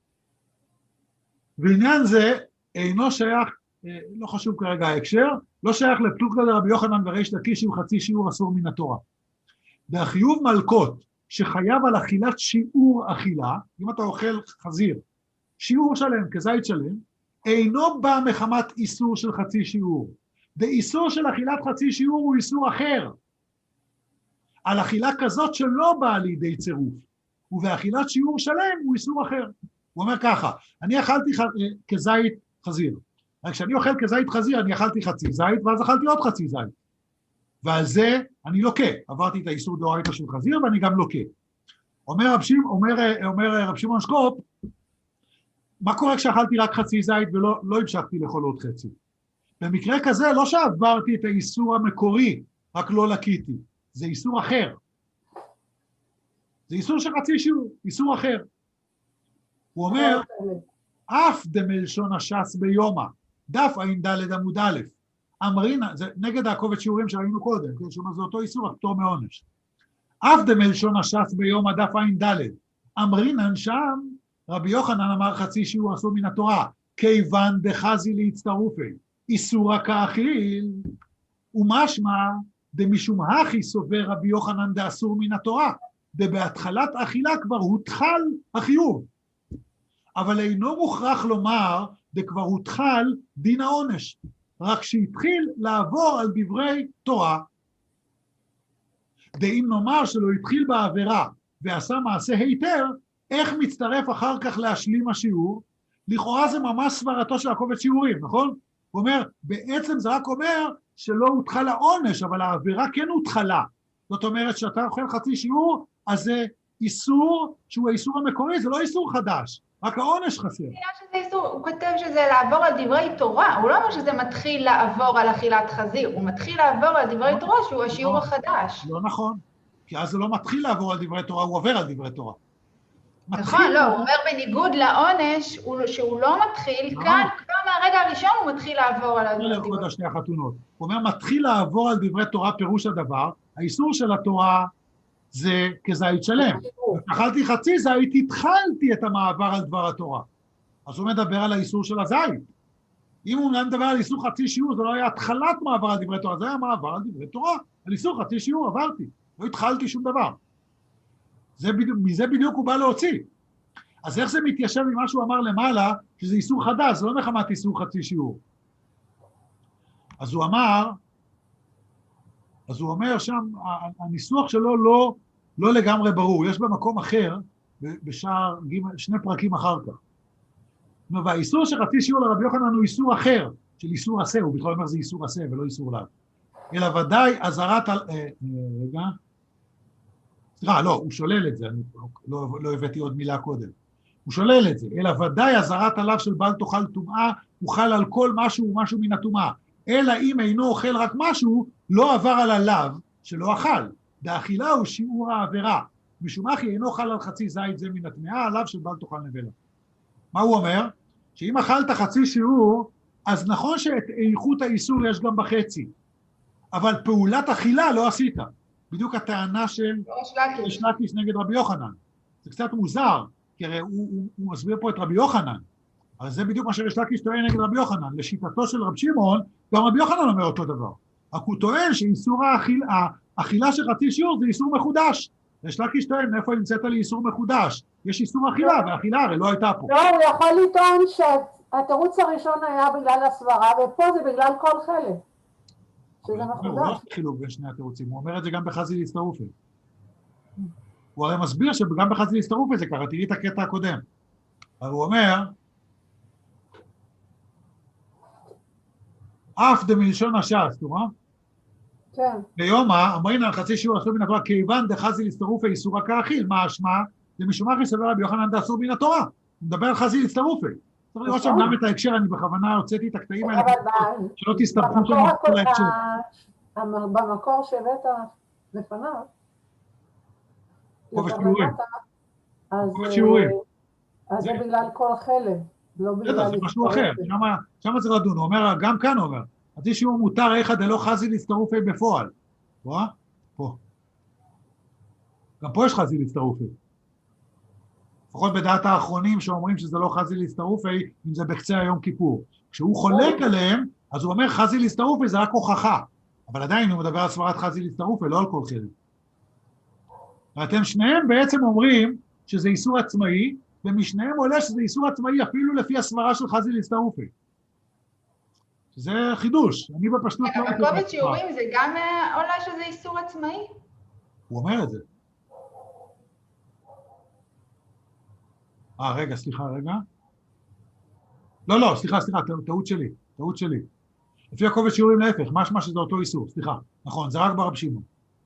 ועניין זה אינו שייך, לא חשוב כרגע ההקשר, לא שייך לפלוגתא דרבי יוחנן וריש לקיש עם חצי שיעור אסור מן התורה. בחיוב מלכות שחייב על אכילת שיעור אכילה, אם אתה אוכל חזיר, שיעור שלם, כזית שלם, אינו בא מחמת איסור של חצי שיעור. באיסור של אכילת חצי שיעור הוא איסור אחר. על אכילה כזאת שלא באה לידי צירוף, ובאכילת שיעור שלם הוא איסור אחר. הוא אומר ככה, אני אכלתי כזית חזיר, רק כשאני אוכל כזית חזיר, אני אכלתי חצי זית, ואז אכלתי עוד חצי זית. ועל זה אני לוקה, עברתי את האיסור דאורייתא של חזיר, ואני גם לוקה. אומר רב שמעון שקופ, מה קורה כשאכלתי רק חצי זית ולא המשכתי לאכול עוד חצי? במקרה כזה לא שעברתי את האיסור המקורי, רק לא לקיתי, זה איסור אחר. זה איסור של חצי שיעור, איסור אחר. הוא אומר, אף דמלשון הש"ס ביומא, דף ע"ד עמוד א', אמרינה, זה נגד הקובץ שיעורים שראינו קודם, שאומר זה אותו איסור, הפטור מעונש. אף דמלשון הש"ס ביומא, דף ע"ד, אמרינן שם, רבי יוחנן אמר חצי שיעור אסור מן התורה, כיוון דחזי להצטרופי, איסורא כאכיל, ומשמע דמשום הכי סובר רבי יוחנן דאסור מן התורה, דבהתחלת אכילה כבר הותחל החיוב. אבל אינו מוכרח לומר דכבר הותחל דין העונש, רק שהתחיל לעבור על דברי תורה. ואם נאמר שלא התחיל בעבירה ועשה מעשה היתר, איך מצטרף אחר כך להשלים השיעור? לכאורה זה ממש סברתו של הקובץ שיעורים, נכון? הוא אומר, בעצם זה רק אומר שלא הותחל העונש, אבל העבירה כן הותחלה. זאת אומרת שאתה אוכל חצי שיעור, אז זה איסור שהוא האיסור המקורי, זה לא איסור חדש, רק העונש חסר. הוא כותב שזה לעבור על דברי תורה, הוא לא אומר שזה מתחיל לעבור על אכילת חזיר, הוא מתחיל לעבור על דברי תורה שהוא השיעור החדש. לא נכון, כי אז זה לא מתחיל לעבור על דברי תורה, הוא עובר על דברי תורה. נכון, לא, הוא אומר בניגוד לעונש, שהוא לא מתחיל, כאן כבר מהרגע הראשון הוא מתחיל לעבור על דברי תורה. הוא אומר, מתחיל לעבור על דברי תורה פירוש הדבר, האיסור של התורה זה כזית שלם. אכלתי חצי זית, התחלתי את המעבר על דבר התורה. אז הוא מדבר על האיסור של הזית. אם הוא מדבר על איסור חצי שיעור, זה לא היה התחלת מעבר על דברי תורה, זה היה מעבר על דברי תורה. על איסור חצי שיעור עברתי, לא התחלתי שום דבר. מזה בדיוק הוא בא להוציא. אז איך זה מתיישב עם מה שהוא אמר למעלה, שזה איסור חדש, זה לא מחמת איסור חצי שיעור. אז הוא אומר שם, הניסוח שלו לא לגמרי ברור, יש במקום אחר, בשער שני פרקים אחר כך. והאיסור של חצי שיעור לרבי יוחנן הוא איסור אחר, של איסור עשה, הוא בכלל אומר זה איסור עשה ולא איסור לאו. אלא ודאי עזרת, רגע, סליחה, לא, הוא שולל את זה, אני לא הבאתי עוד מילה קודם. הוא שולל את זה, אלא ודאי עזרת עליו של בעל תאכל טומאה, הוא חל על כל משהו מן הטומאה. אלא אם אינו אוכל רק משהו, לא עבר על עליו שלא אכל. דאכילה הוא שיעור העבירה. משום אחי אינו חל על חצי זית זה מן הטמאה, עליו של בעל תאכל נבלה. מה הוא אומר? שאם אכלת חצי שיעור, אז נכון שאת איכות האיסור יש גם בחצי. אבל פעולת אכילה לא עשית. בדיוק הטענה של ריש לקיש נגד רבי יוחנן. זה קצת מוזר, כי הרי הוא מסביר פה את רבי יוחנן. אז זה בדיוק מה שריש לקיש טוען נגד רבי יוחנן. לשיטתו של רב שמעון, גם רבי יוחנן אומר אותו דבר. רק הוא טוען שאיסור האכילה של חצי שיעור זה איסור מחודש. ריש לקיש טוען, מאיפה נמצאת לי איסור מחודש? יש איסור אכילה, והאכילה הרי לא הייתה פה. לא, הוא יכול לטעון שהתירוץ הראשון היה בגלל הסברה, ופה זה בגלל כל חלק. שזה מחודש. הוא לא חילוק בין שני התירוצים, הוא אומר את זה גם בחזי להסתרופי. הוא הרי מסביר שגם בחזי להסתרופי זה ככה, תראי את הקטע הקודם. אבל הוא אומר, אף דמלשון הש"ס, תראה? כן. ביומא, אמרין על חצי שיעור אסור מן התורה, כיוון דחזי להסתרופי איסורה כאכיל, מה אשמה? זה משום אחרי סבר רבי יוחנן דאסור מן התורה. הוא מדבר על חזי להסתרופי. צריך לראות שם גם את ההקשר, אני בכוונה הוצאתי את הקטעים האלה, שלא תסתבכו שם כל ההקשר. במקור שהבאת לפניו, כובד שיעורים. אז זה בגלל כל חלק, לא בגלל... זה משהו אחר, שם צריך לדון, הוא אומר, גם כאן הוא אומר, חצי שיעור מותר איכא דלא חזי להסתרופי בפועל. רואה? פה. גם פה יש חזי להסתרופי. לפחות בדעת האחרונים שאומרים שזה לא חזי להסתרופי, אם זה בקצה היום כיפור. כשהוא חולק עליהם, אז הוא אומר חזי להסתרופי זה רק הוכחה. אבל עדיין הוא מדבר על סברת חזי להסתרופי, לא על כל חלק. ואתם שניהם בעצם אומרים שזה איסור עצמאי, ומשניהם עולה שזה איסור עצמאי אפילו לפי הסברה של חזי להסתרופי. שזה חידוש. אני בפשטות לא... אבל בכובד שיעורים זה גם עולה שזה איסור עצמאי? הוא אומר את זה. רגע, סליחה, רגע. לא, סליחה, טעות שלי. לפי הכובד שיעורים להפך, משמע שזה אותו איסור, סליחה. נכון, זה רק ברב שמעון.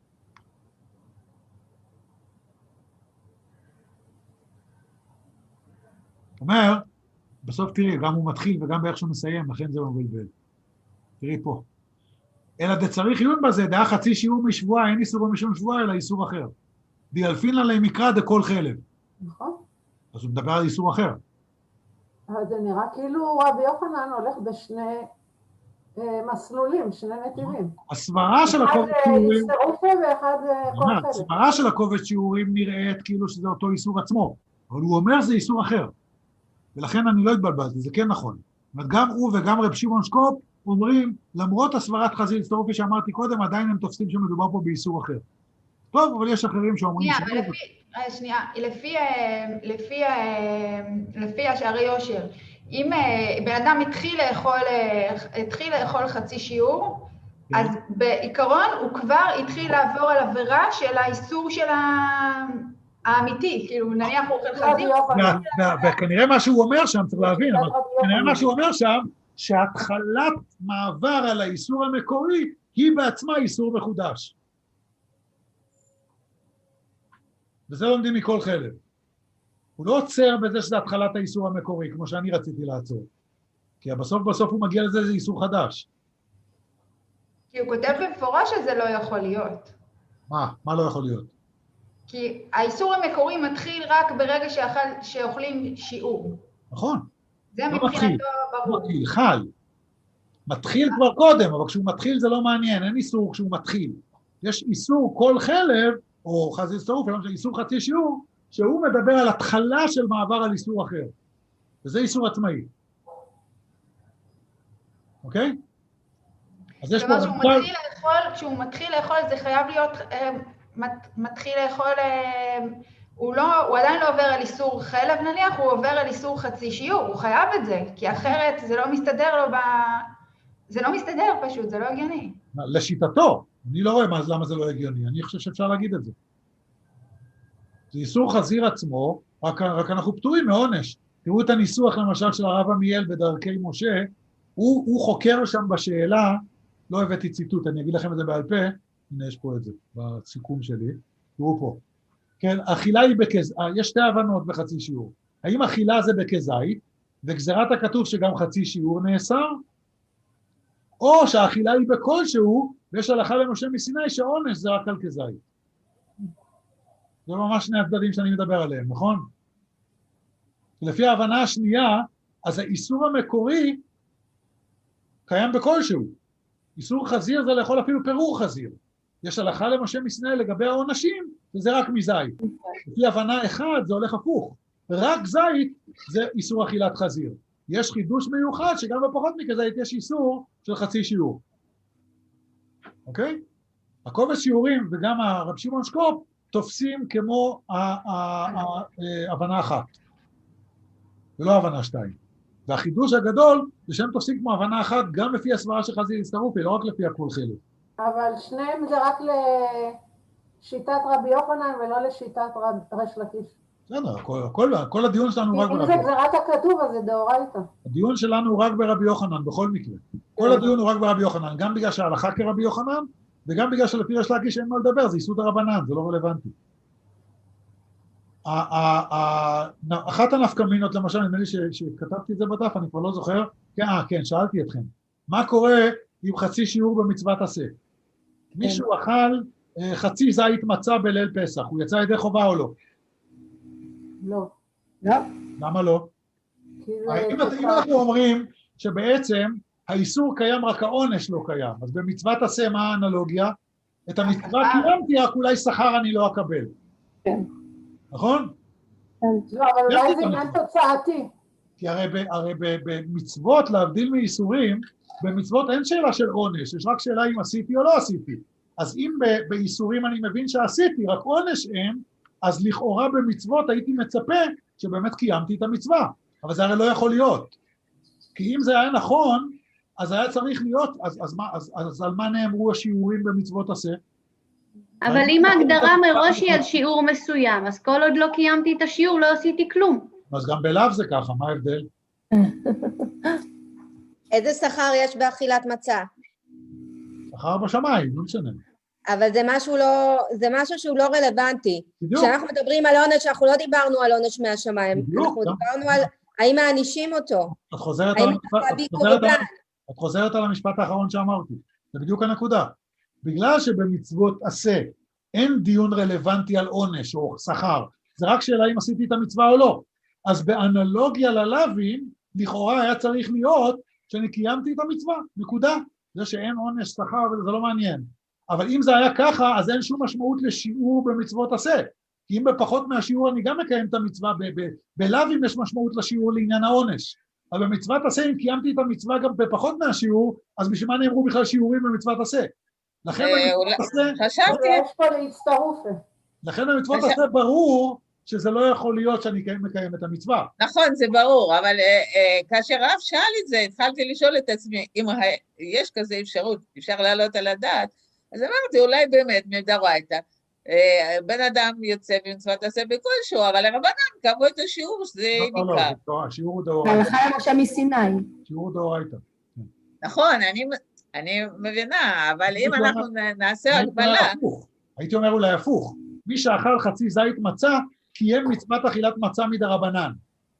אומר, בסוף תראי, גם הוא מתחיל וגם באיך שהוא מסיים, לכן זה מבלבל. תראי פה. אלא דצריך עיון בזה, דעה חצי שיעור משבועה, אין איסור משום שבועה, אלא איסור אחר. דילפין לה מקרא דכל חלב. נכון. אז הוא מדבר על איסור אחר. אבל זה נראה כאילו רבי יוחנן הולך בשני מסלולים, שני נתיבים. הסברה של הכובד שיעורים... אחד איסטרופי ואחד כל חלק. הסברה של הכובד שיעורים נראית כאילו שזה אותו איסור עצמו, אבל הוא אומר זה איסור אחר. ולכן אני לא התבלבלתי, זה כן נכון. זאת אומרת, גם הוא וגם רב שמעון שקופ אומרים, למרות הסברת חזי להסתרופי שאמרתי קודם, עדיין הם תופסים שמדובר פה באיסור אחר. טוב, אבל יש אחרים שאומרים... שנייה, לפי השערי יושר, אם בן אדם התחיל לאכול חצי שיעור, אז בעיקרון הוא כבר התחיל לעבור על עבירה של האיסור של האמיתי, כאילו נניח הוא אוכל חזי. וכנראה מה שהוא אומר שם, צריך להבין, אבל כנראה מה שהוא אומר שם, שהתחלת מעבר על האיסור המקורי, היא בעצמה איסור מחודש. וזה לומדים מכל חלב. הוא לא עוצר בזה שזה התחלת האיסור המקורי, כמו שאני רציתי לעצור. כי בסוף הוא מגיע לזה, זה איסור חדש. כי הוא כותב במפורש שזה לא יכול להיות. מה לא יכול להיות? כי האיסור המקורי מתחיל רק ברגע שאוכלים שיעור. נכון. זה מבחינתו ברור. חל. מתחיל כבר קודם, אבל כשהוא מתחיל זה לא מעניין, אין איסור כשהוא מתחיל. יש איסור כל חלב, או חזי להסתרופי, איסור חצי שיעור, שהוא מדבר על התחלה של מעבר על איסור אחר. וזה איסור עצמאי. אוקיי? אז יש פה... כשהוא מתחיל לאכול, זה חייב להיות, מתחיל לאכול, הוא עדיין לא עובר על איסור חלב נניח, הוא עובר על איסור חצי שיעור, הוא חייב את זה, כי אחרת זה לא מסתדר לו זה לא מסתדר פשוט, זה לא הגיוני. לשיטתו, אני לא רואה למה זה לא הגיוני, אני חושב שאפשר להגיד את זה. זה איסור חזיר עצמו, רק אנחנו פטורים מעונש. תראו את הניסוח למשל של הרב עמיאל בדרכי משה, הוא חוקר שם בשאלה, לא הבאתי ציטוט, אני אגיד לכם את זה בעל פה, הנה יש פה את זה, בסיכום שלי, תראו פה. כן, אכילה היא יש שתי הבנות בחצי שיעור. האם אכילה זה בכזית, וגזירת הכתוב שגם חצי שיעור נאסר, או שהאכילה היא בכלשהו, ויש הלכה למשה מסיני שעונש זה רק על כזית. זה ממש שני הצדדים שאני מדבר עליהם, נכון? לפי ההבנה השנייה, אז האיסור המקורי קיים בכלשהו. איסור חזיר זה לאכול אפילו פירור חזיר. יש הלכה למשה מסיני לגבי העונשים, וזה רק מזית. לפי הבנה אחד זה הולך הפוך. רק זית זה איסור אכילת חזיר. יש חידוש מיוחד שגם בפחות מכזית יש איסור של חצי שיעור. אוקיי? הקובץ שיעורים וגם הרב שמעון שקופ תופסים כמו הבנה אחת, ולא הבנה שתיים. והחידוש הגדול זה שהם תופסים כמו הבנה אחת גם לפי הסברה של חזי איסטרופי, לא רק לפי הכל חלק. אבל שניהם זה רק לשיטת רבי יוחנן ולא לשיטת ריש לקיש. בסדר, כל הדיון שלנו הוא רק ברבי יוחנן. אם זה גזירת הכתוב, אז זה דאורייתא. הדיון שלנו הוא רק ברבי יוחנן, בכל מקרה. כל הדיון הוא רק ברבי יוחנן, גם בגלל שההלכה כרבי יוחנן, וגם בגלל שלפי ריש לקיש אין מה לדבר, זה איסור דרבנן, זה לא רלוונטי. אחת הנפקמינות, למשל, נדמה לי שכתבתי את זה בדף, אני כבר לא זוכר, כן, שאלתי אתכם, מה קורה עם חצי שיעור במצוות עשה? מישהו אכל חצי זית מצה בליל פסח, הוא יצא ידי חובה או לא? לא. למה לא? אם אנחנו אומרים שבעצם האיסור קיים, רק העונש לא קיים, אז במצוות עשה מה האנלוגיה? את המצווה קיימתי, רק אולי שכר אני לא אקבל. כן. נכון? לא, אבל אולי זה עניין תוצאתי. כי הרי במצוות, להבדיל מאיסורים, במצוות אין שאלה של עונש, יש רק שאלה אם עשיתי או לא עשיתי. אז אם באיסורים אני מבין שעשיתי, רק עונש אין, אז לכאורה במצוות הייתי מצפה שבאמת קיימתי את המצווה, אבל זה הרי לא יכול להיות. כי אם זה היה נכון, אז היה צריך להיות, אז על מה נאמרו השיעורים במצוות עשה? אבל אם ההגדרה מראש היא על שיעור מסוים, אז כל עוד לא קיימתי את השיעור, לא עשיתי כלום. אז גם בלאו זה ככה, מה ההבדל? איזה שכר יש באכילת מצה? שכר בשמיים, לא משנה. אבל זה משהו שהוא לא רלוונטי. בדיוק. כשאנחנו מדברים על עונש, אנחנו לא דיברנו על עונש מהשמיים. בדיוק. אנחנו דיברנו על האם מענישים אותו. את חוזרת על המשפט האחרון שאמרתי. זה בדיוק הנקודה. בגלל שבמצוות עשה אין דיון רלוונטי על עונש או שכר, זה רק שאלה אם עשיתי את המצווה או לא. אז באנלוגיה ללווים, לכאורה היה צריך להיות שאני קיימתי את המצווה, נקודה. זה שאין עונש שכר וזה לא מעניין. אבל אם זה היה ככה, אז אין שום משמעות לשיעור במצוות עשה. כי אם בפחות מהשיעור אני גם מקיים את המצווה, בלווים יש משמעות לשיעור לעניין העונש. אבל במצוות עשה, אם קיימתי את המצווה גם בפחות מהשיעור, אז בשביל מה נאמרו בכלל שיעורים במצוות עשה? לכן במצוות עשה ברור שזה לא יכול להיות שאני מקיים את המצווה. נכון, זה ברור, אבל כאשר רב שאל את זה, התחלתי לשאול את עצמי, אם יש כזה אפשרות, אפשר לעלות על הדעת, אז אמרתי, אולי באמת מדאורייתא, בן אדם יוצא במצוות עשה בכלשהו, אבל הרבנן קבעו את השיעור שזה נקרא. לא, השיעור הוא דאורייתא. הלכה למשה מסיני. שיעור הוא דאורייתא. נכון, אני מבינה, אבל אם אנחנו נעשה הגבלה... הייתי אומר אולי הפוך, מי שאכל חצי זית מצה, קיים מצוות אכילת מצה מדרבנן.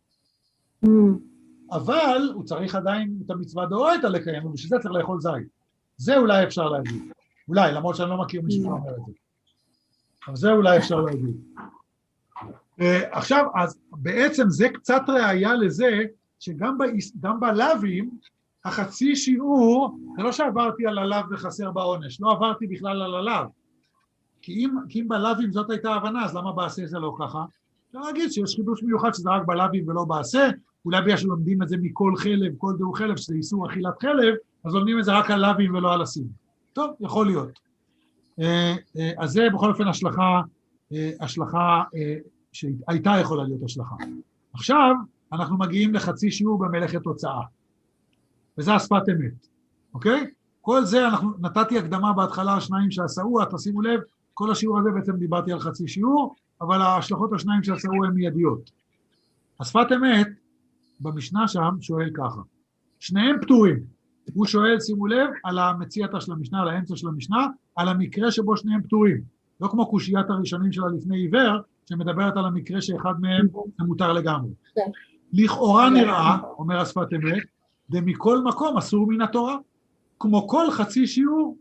אבל הוא צריך עדיין את המצווה דאורייתא לקיים, ובשביל זה צריך לאכול זית. זה אולי אפשר להגיד. אולי, למרות שאני לא מכיר מי שאומר את זה. אבל זה אולי אפשר להגיד. עכשיו, אז בעצם זה קצת ראיה לזה, שגם בלווים, החצי שיעור, זה לא שעברתי על הלאו וחסר בעונש, לא עברתי בכלל על הלאו. כי אם בלווים זאת הייתה הבנה, אז למה בעשה זה לא ככה? אפשר להגיד שיש חידוש מיוחד שזה רק בלווים ולא בעשה, אולי בגלל שלומדים את זה מכל חלב, כל דור חלב, שזה איסור אכילת חלב, אז לומדים את זה רק על לווים ולא על עשים. טוב, יכול להיות. אז זה בכל אופן השלכה שהייתה יכולה להיות השלכה. עכשיו אנחנו מגיעים לחצי שיעור במלאכת הוצאה. וזה השפת אמת, אוקיי? כל זה, נתתי הקדמה בהתחלה השניים שעשאו, תשימו לב, כל השיעור הזה בעצם דיברתי על חצי שיעור, אבל ההשלכות השניים שעשאו הן מיידיות. השפת אמת, במשנה שם, שואל ככה, שניהם פטורים. הוא שואל, שימו לב, על המציאתה של המשנה, על האמצע של המשנה, על המקרה שבו שניהם פטורים. לא כמו קושיית הראשונים שלה לפני עיוור, שמדברת על המקרה שאחד מהם זה מותר לגמרי. לכאורה נראה, אומר השפת אמת, ומכל מקום אסור מן התורה, כמו כל חצי שיעור.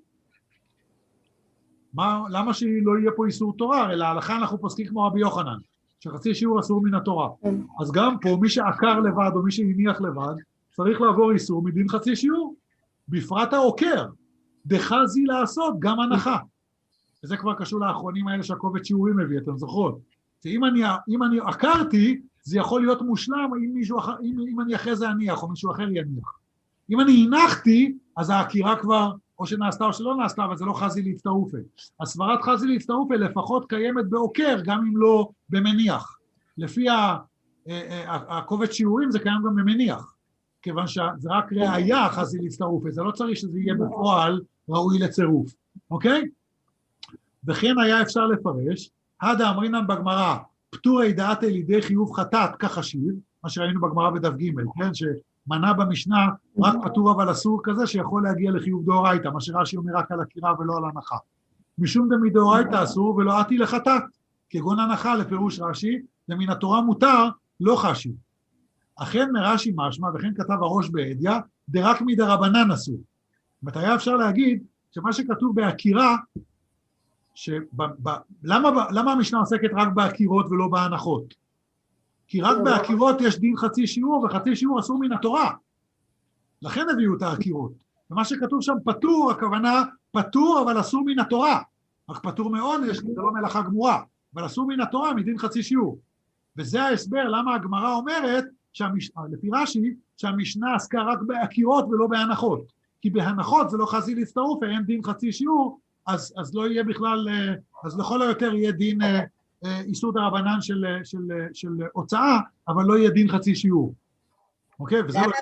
למה שלא יהיה פה איסור תורה? הרי להלכה אנחנו פוסקים כמו רבי יוחנן, שחצי שיעור אסור מן התורה. אז גם פה מי שעקר לבד או מי שהניח לבד, צריך לעבור איסור מדין חצי שיעור. בפרט העוקר, דחזי לעשות גם הנחה. וזה כבר קשור לאחרונים האלה שהקובץ שיעורים מביא, אתם זוכרות. שאם אני עקרתי, זה יכול להיות מושלם אם אני אחרי זה אניח, או מישהו אחר יניח. אם אני הנחתי, אז העקירה כבר, או שנעשתה או שלא נעשתה, אבל זה לא חזי להצטרופה. הסברת חזי להצטרופה לפחות קיימת בעוקר, גם אם לא במניח. לפי הקובץ שיעורים זה קיים גם במניח, כיוון שזה רק ראייה חזי להצטרופה, זה לא צריך שזה יהיה בפועל ראוי לצירוף, אוקיי? וכן היה אפשר לפרש, הדה אמרינן בגמרא, פטורי דעתי לידי חיוב חטאת כחשיב, מה שראינו בגמרא בדף ג', כן? שמנה במשנה רק פטור אבל אסור כזה שיכול להגיע לחיוב דאורייתא, מה שרש"י אומר רק על עקירה ולא על הנחה. משום דמדאורייתא אסור ולא עתי לחטאת, כגון הנחה לפירוש רש"י, ומן התורה מותר לא חשיב. אכן מרש"י משמע, וכן כתב הראש בעדיה, דרק מדרבנן אסור. זאת היה אפשר להגיד שמה שכתוב בעקירה, למה המשנה עוסקת רק בעקירות ולא בהנחות? כי רק בעקירות יש דין חצי שיעור, וחצי שיעור אסור מן התורה. לכן הביאו את העקירות. ומה שכתוב שם פטור, הכוונה פטור אבל אסור מן התורה. רק פטור מעונש, זה לא מלאכה גמורה, אבל אסור מן התורה מדין חצי שיעור. וזה ההסבר למה הגמרא אומרת, לפי רש"י, שהמשנה עסקה רק בעקירות ולא בהנחות. כי בהנחות זה לא חזי להצטרוף, אין דין חצי שיעור, אז לא יהיה בכלל, אז לכל היותר יהיה דין איסור דרבנן של הוצאה, אבל לא יהיה דין חצי שיעור. אוקיי?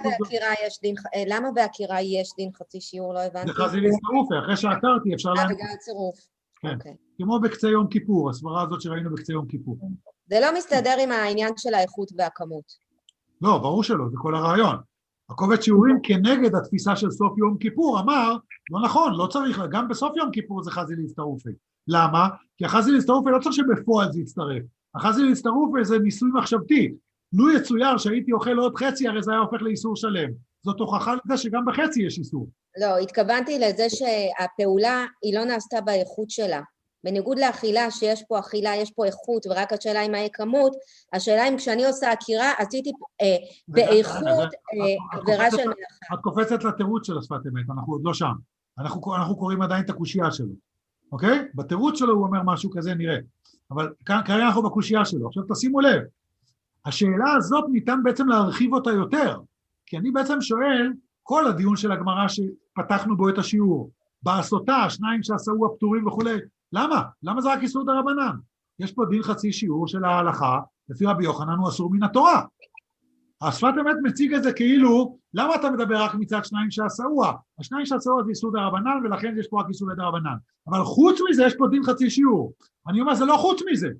למה בעקירה יש דין חצי שיעור? לא הבנתי. זה חזי להצטרוף, אחרי שעקרתי אפשר בגלל הצירוף. כן, כמו בקצה יום כיפור, הסברה הזאת שראינו בקצה יום כיפור. זה לא מסתדר עם העניין של האיכות והכמות. לא, ברור שלא, זה כל הרעיון. הקובץ שיעורים כנגד התפיסה של סוף יום כיפור אמר, לא נכון, לא צריך, גם בסוף יום כיפור זה חזי להצטרופה. למה? כי החזי להצטרופה לא צריך שבפועל זה יצטרף. החזי להצטרופה זה ניסוי מחשבתי. לו יצויר שהייתי אוכל עוד חצי, הרי זה היה הופך לאיסור שלם. זאת הוכחה לזה שגם בחצי יש איסור. לא, התכוונתי לזה שהפעולה היא לא נעשתה באיכות שלה. בניגוד לאכילה, שיש פה אכילה, יש פה איכות, ורק השאלה היא מהי כמות, השאלה אם כשאני עושה עקירה, עשיתי באיכות עבירה של מלאכה. את קופצת לתירוץ של השפת אמת, אנחנו עוד לא שם. אנחנו קוראים עדיין את הקושייה שלו, אוקיי? בתירוץ שלו הוא אומר משהו כזה, נראה. אבל כרגע אנחנו בקושייה שלו. עכשיו תשימו לב, השאלה הזאת ניתן בעצם להרחיב אותה יותר, כי אני בעצם שואל, כל הדיון של הגמרא שפתחנו בו את השיעור, בעשותה, שניים שעשהו הפטורים וכולי, למה? למה זה רק איסור דרבנן? יש פה דין חצי שיעור של ההלכה, לפי רבי יוחנן הוא אסור מן התורה. השפת אמת מציג את זה כאילו, למה אתה מדבר רק מצד שניים שעשהו? השניים שעשהו זה איסור דרבנן, ולכן יש פה רק איסור דרבנן. אבל חוץ מזה יש פה דין חצי שיעור. אני אומר, זה לא חוץ מזה.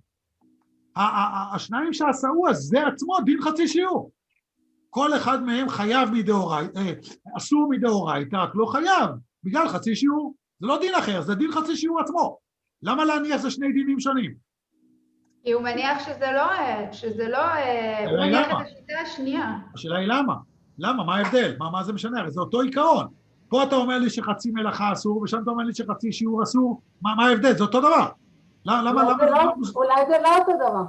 השניים שעשהו, זה עצמו דין חצי שיעור. כל אחד מהם חייב מדאורייתא, אסור מדאורייתא, רק לא חייב, בגלל חצי שיעור. זה לא דין אחר, זה דין חצי שיעור עצמו. למה להניח זה שני דינים שונים? כי הוא מניח שזה לא, הוא מניח את השיטה השנייה. השאלה היא למה? למה? מה ההבדל? מה זה משנה? הרי זה אותו עיקרון. פה אתה אומר לי שחצי מלאכה אסור, ושם אתה אומר לי שחצי שיעור אסור, מה ההבדל? זה אותו דבר. למה? אולי זה לא אותו דבר.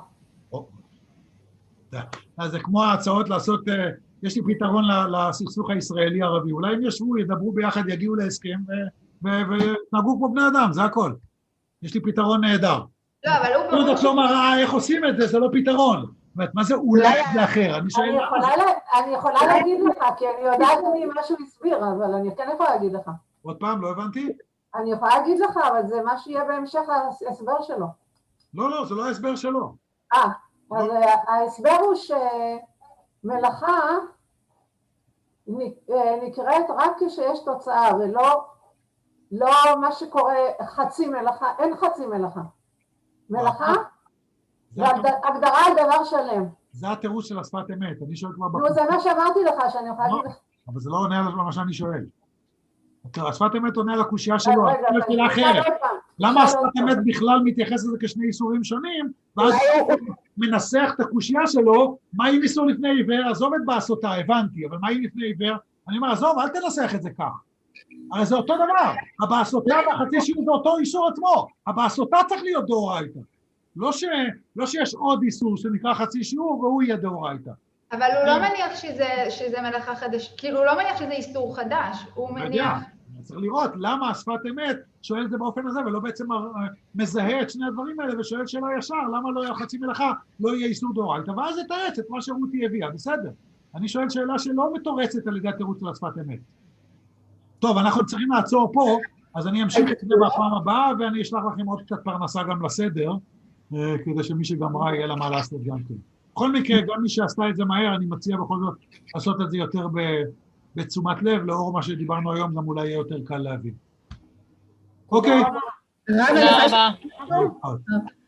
אז זה כמו ההצעות לעשות, יש לי פתרון לסכסוך הישראלי-ערבי, אולי הם ישבו, ידברו ביחד, יגיעו להסכם, ונהגו כמו בני אדם, זה הכל. יש לי פתרון נהדר. לא, אבל הוא... לא יודעת לא מראה איך עושים את זה, זה לא פתרון. זאת אומרת, מה זה אולי זה אחר? אני יכולה להגיד לך, כי אני יודעת מה שהוא הסביר, אבל אני כן יכולה להגיד לך. עוד פעם, לא הבנתי? אני יכולה להגיד לך, אבל זה מה שיהיה בהמשך ההסבר שלו. לא, זה לא ההסבר שלו. אז ההסבר הוא שמלאכה נקראת רק כשיש תוצאה, ולא מה שקורה חצי מלאכה, אין חצי מלאכה. מלאכה זה הגדרה על דבר שלם. זה התירוץ של השפת אמת, אני שואל כבר... נו, זה מה שאמרתי לך, שאני יכולה להגיד לך. אבל זה לא עונה על מה שאני שואל. השפת אמת עונה על הקושייה שלו, למה השפת אמת בכלל מתייחס לזה כשני איסורים שונים, ואז מנסח את הקושייה שלו, מה אם איסור לפני עיוור, עזוב את בעשותה, הבנתי, אבל מה אם לפני עיוור, אני אומר, עזוב, אל תנסח את זה כך. הרי זה אותו דבר, הבעשותה והחצי שיעור זה אותו איסור עצמו, הבעשותה צריך להיות דאורייתא, לא שיש עוד איסור שנקרא חצי שיעור והוא יהיה דאורייתא. אבל הוא לא מניח שזה מלאכה חדש, כאילו הוא לא מניח שזה איסור חדש, הוא מניח... צריך לראות למה השפת אמת שואל את זה באופן הזה, ולא בעצם מזהה את שני הדברים האלה, ושואל שאלה ישר, למה לא חצי מלאכה, לא יהיה איסור דאורייתא, ואז יתרץ את מה שרותי הביאה, בסדר. אני שואל שאלה שלא מתורצת על ידי התירוץ של השפת אמת. טוב, אנחנו צריכים לעצור פה, אז אני אמשיך את זה בפעם הבאה, ואני אשלח לכם עוד קצת פרנסה גם לסדר, כדי שמי שגמרה יהיה לה מה לעשות גם כן. בכל מקרה, גם מי שעשתה את זה מהר, אני מציע בכל זאת לעשות את זה יותר בתשומת לב, לאור מה שדיברנו היום, גם אולי יהיה יותר קל להבין. אוקיי. תודה רבה.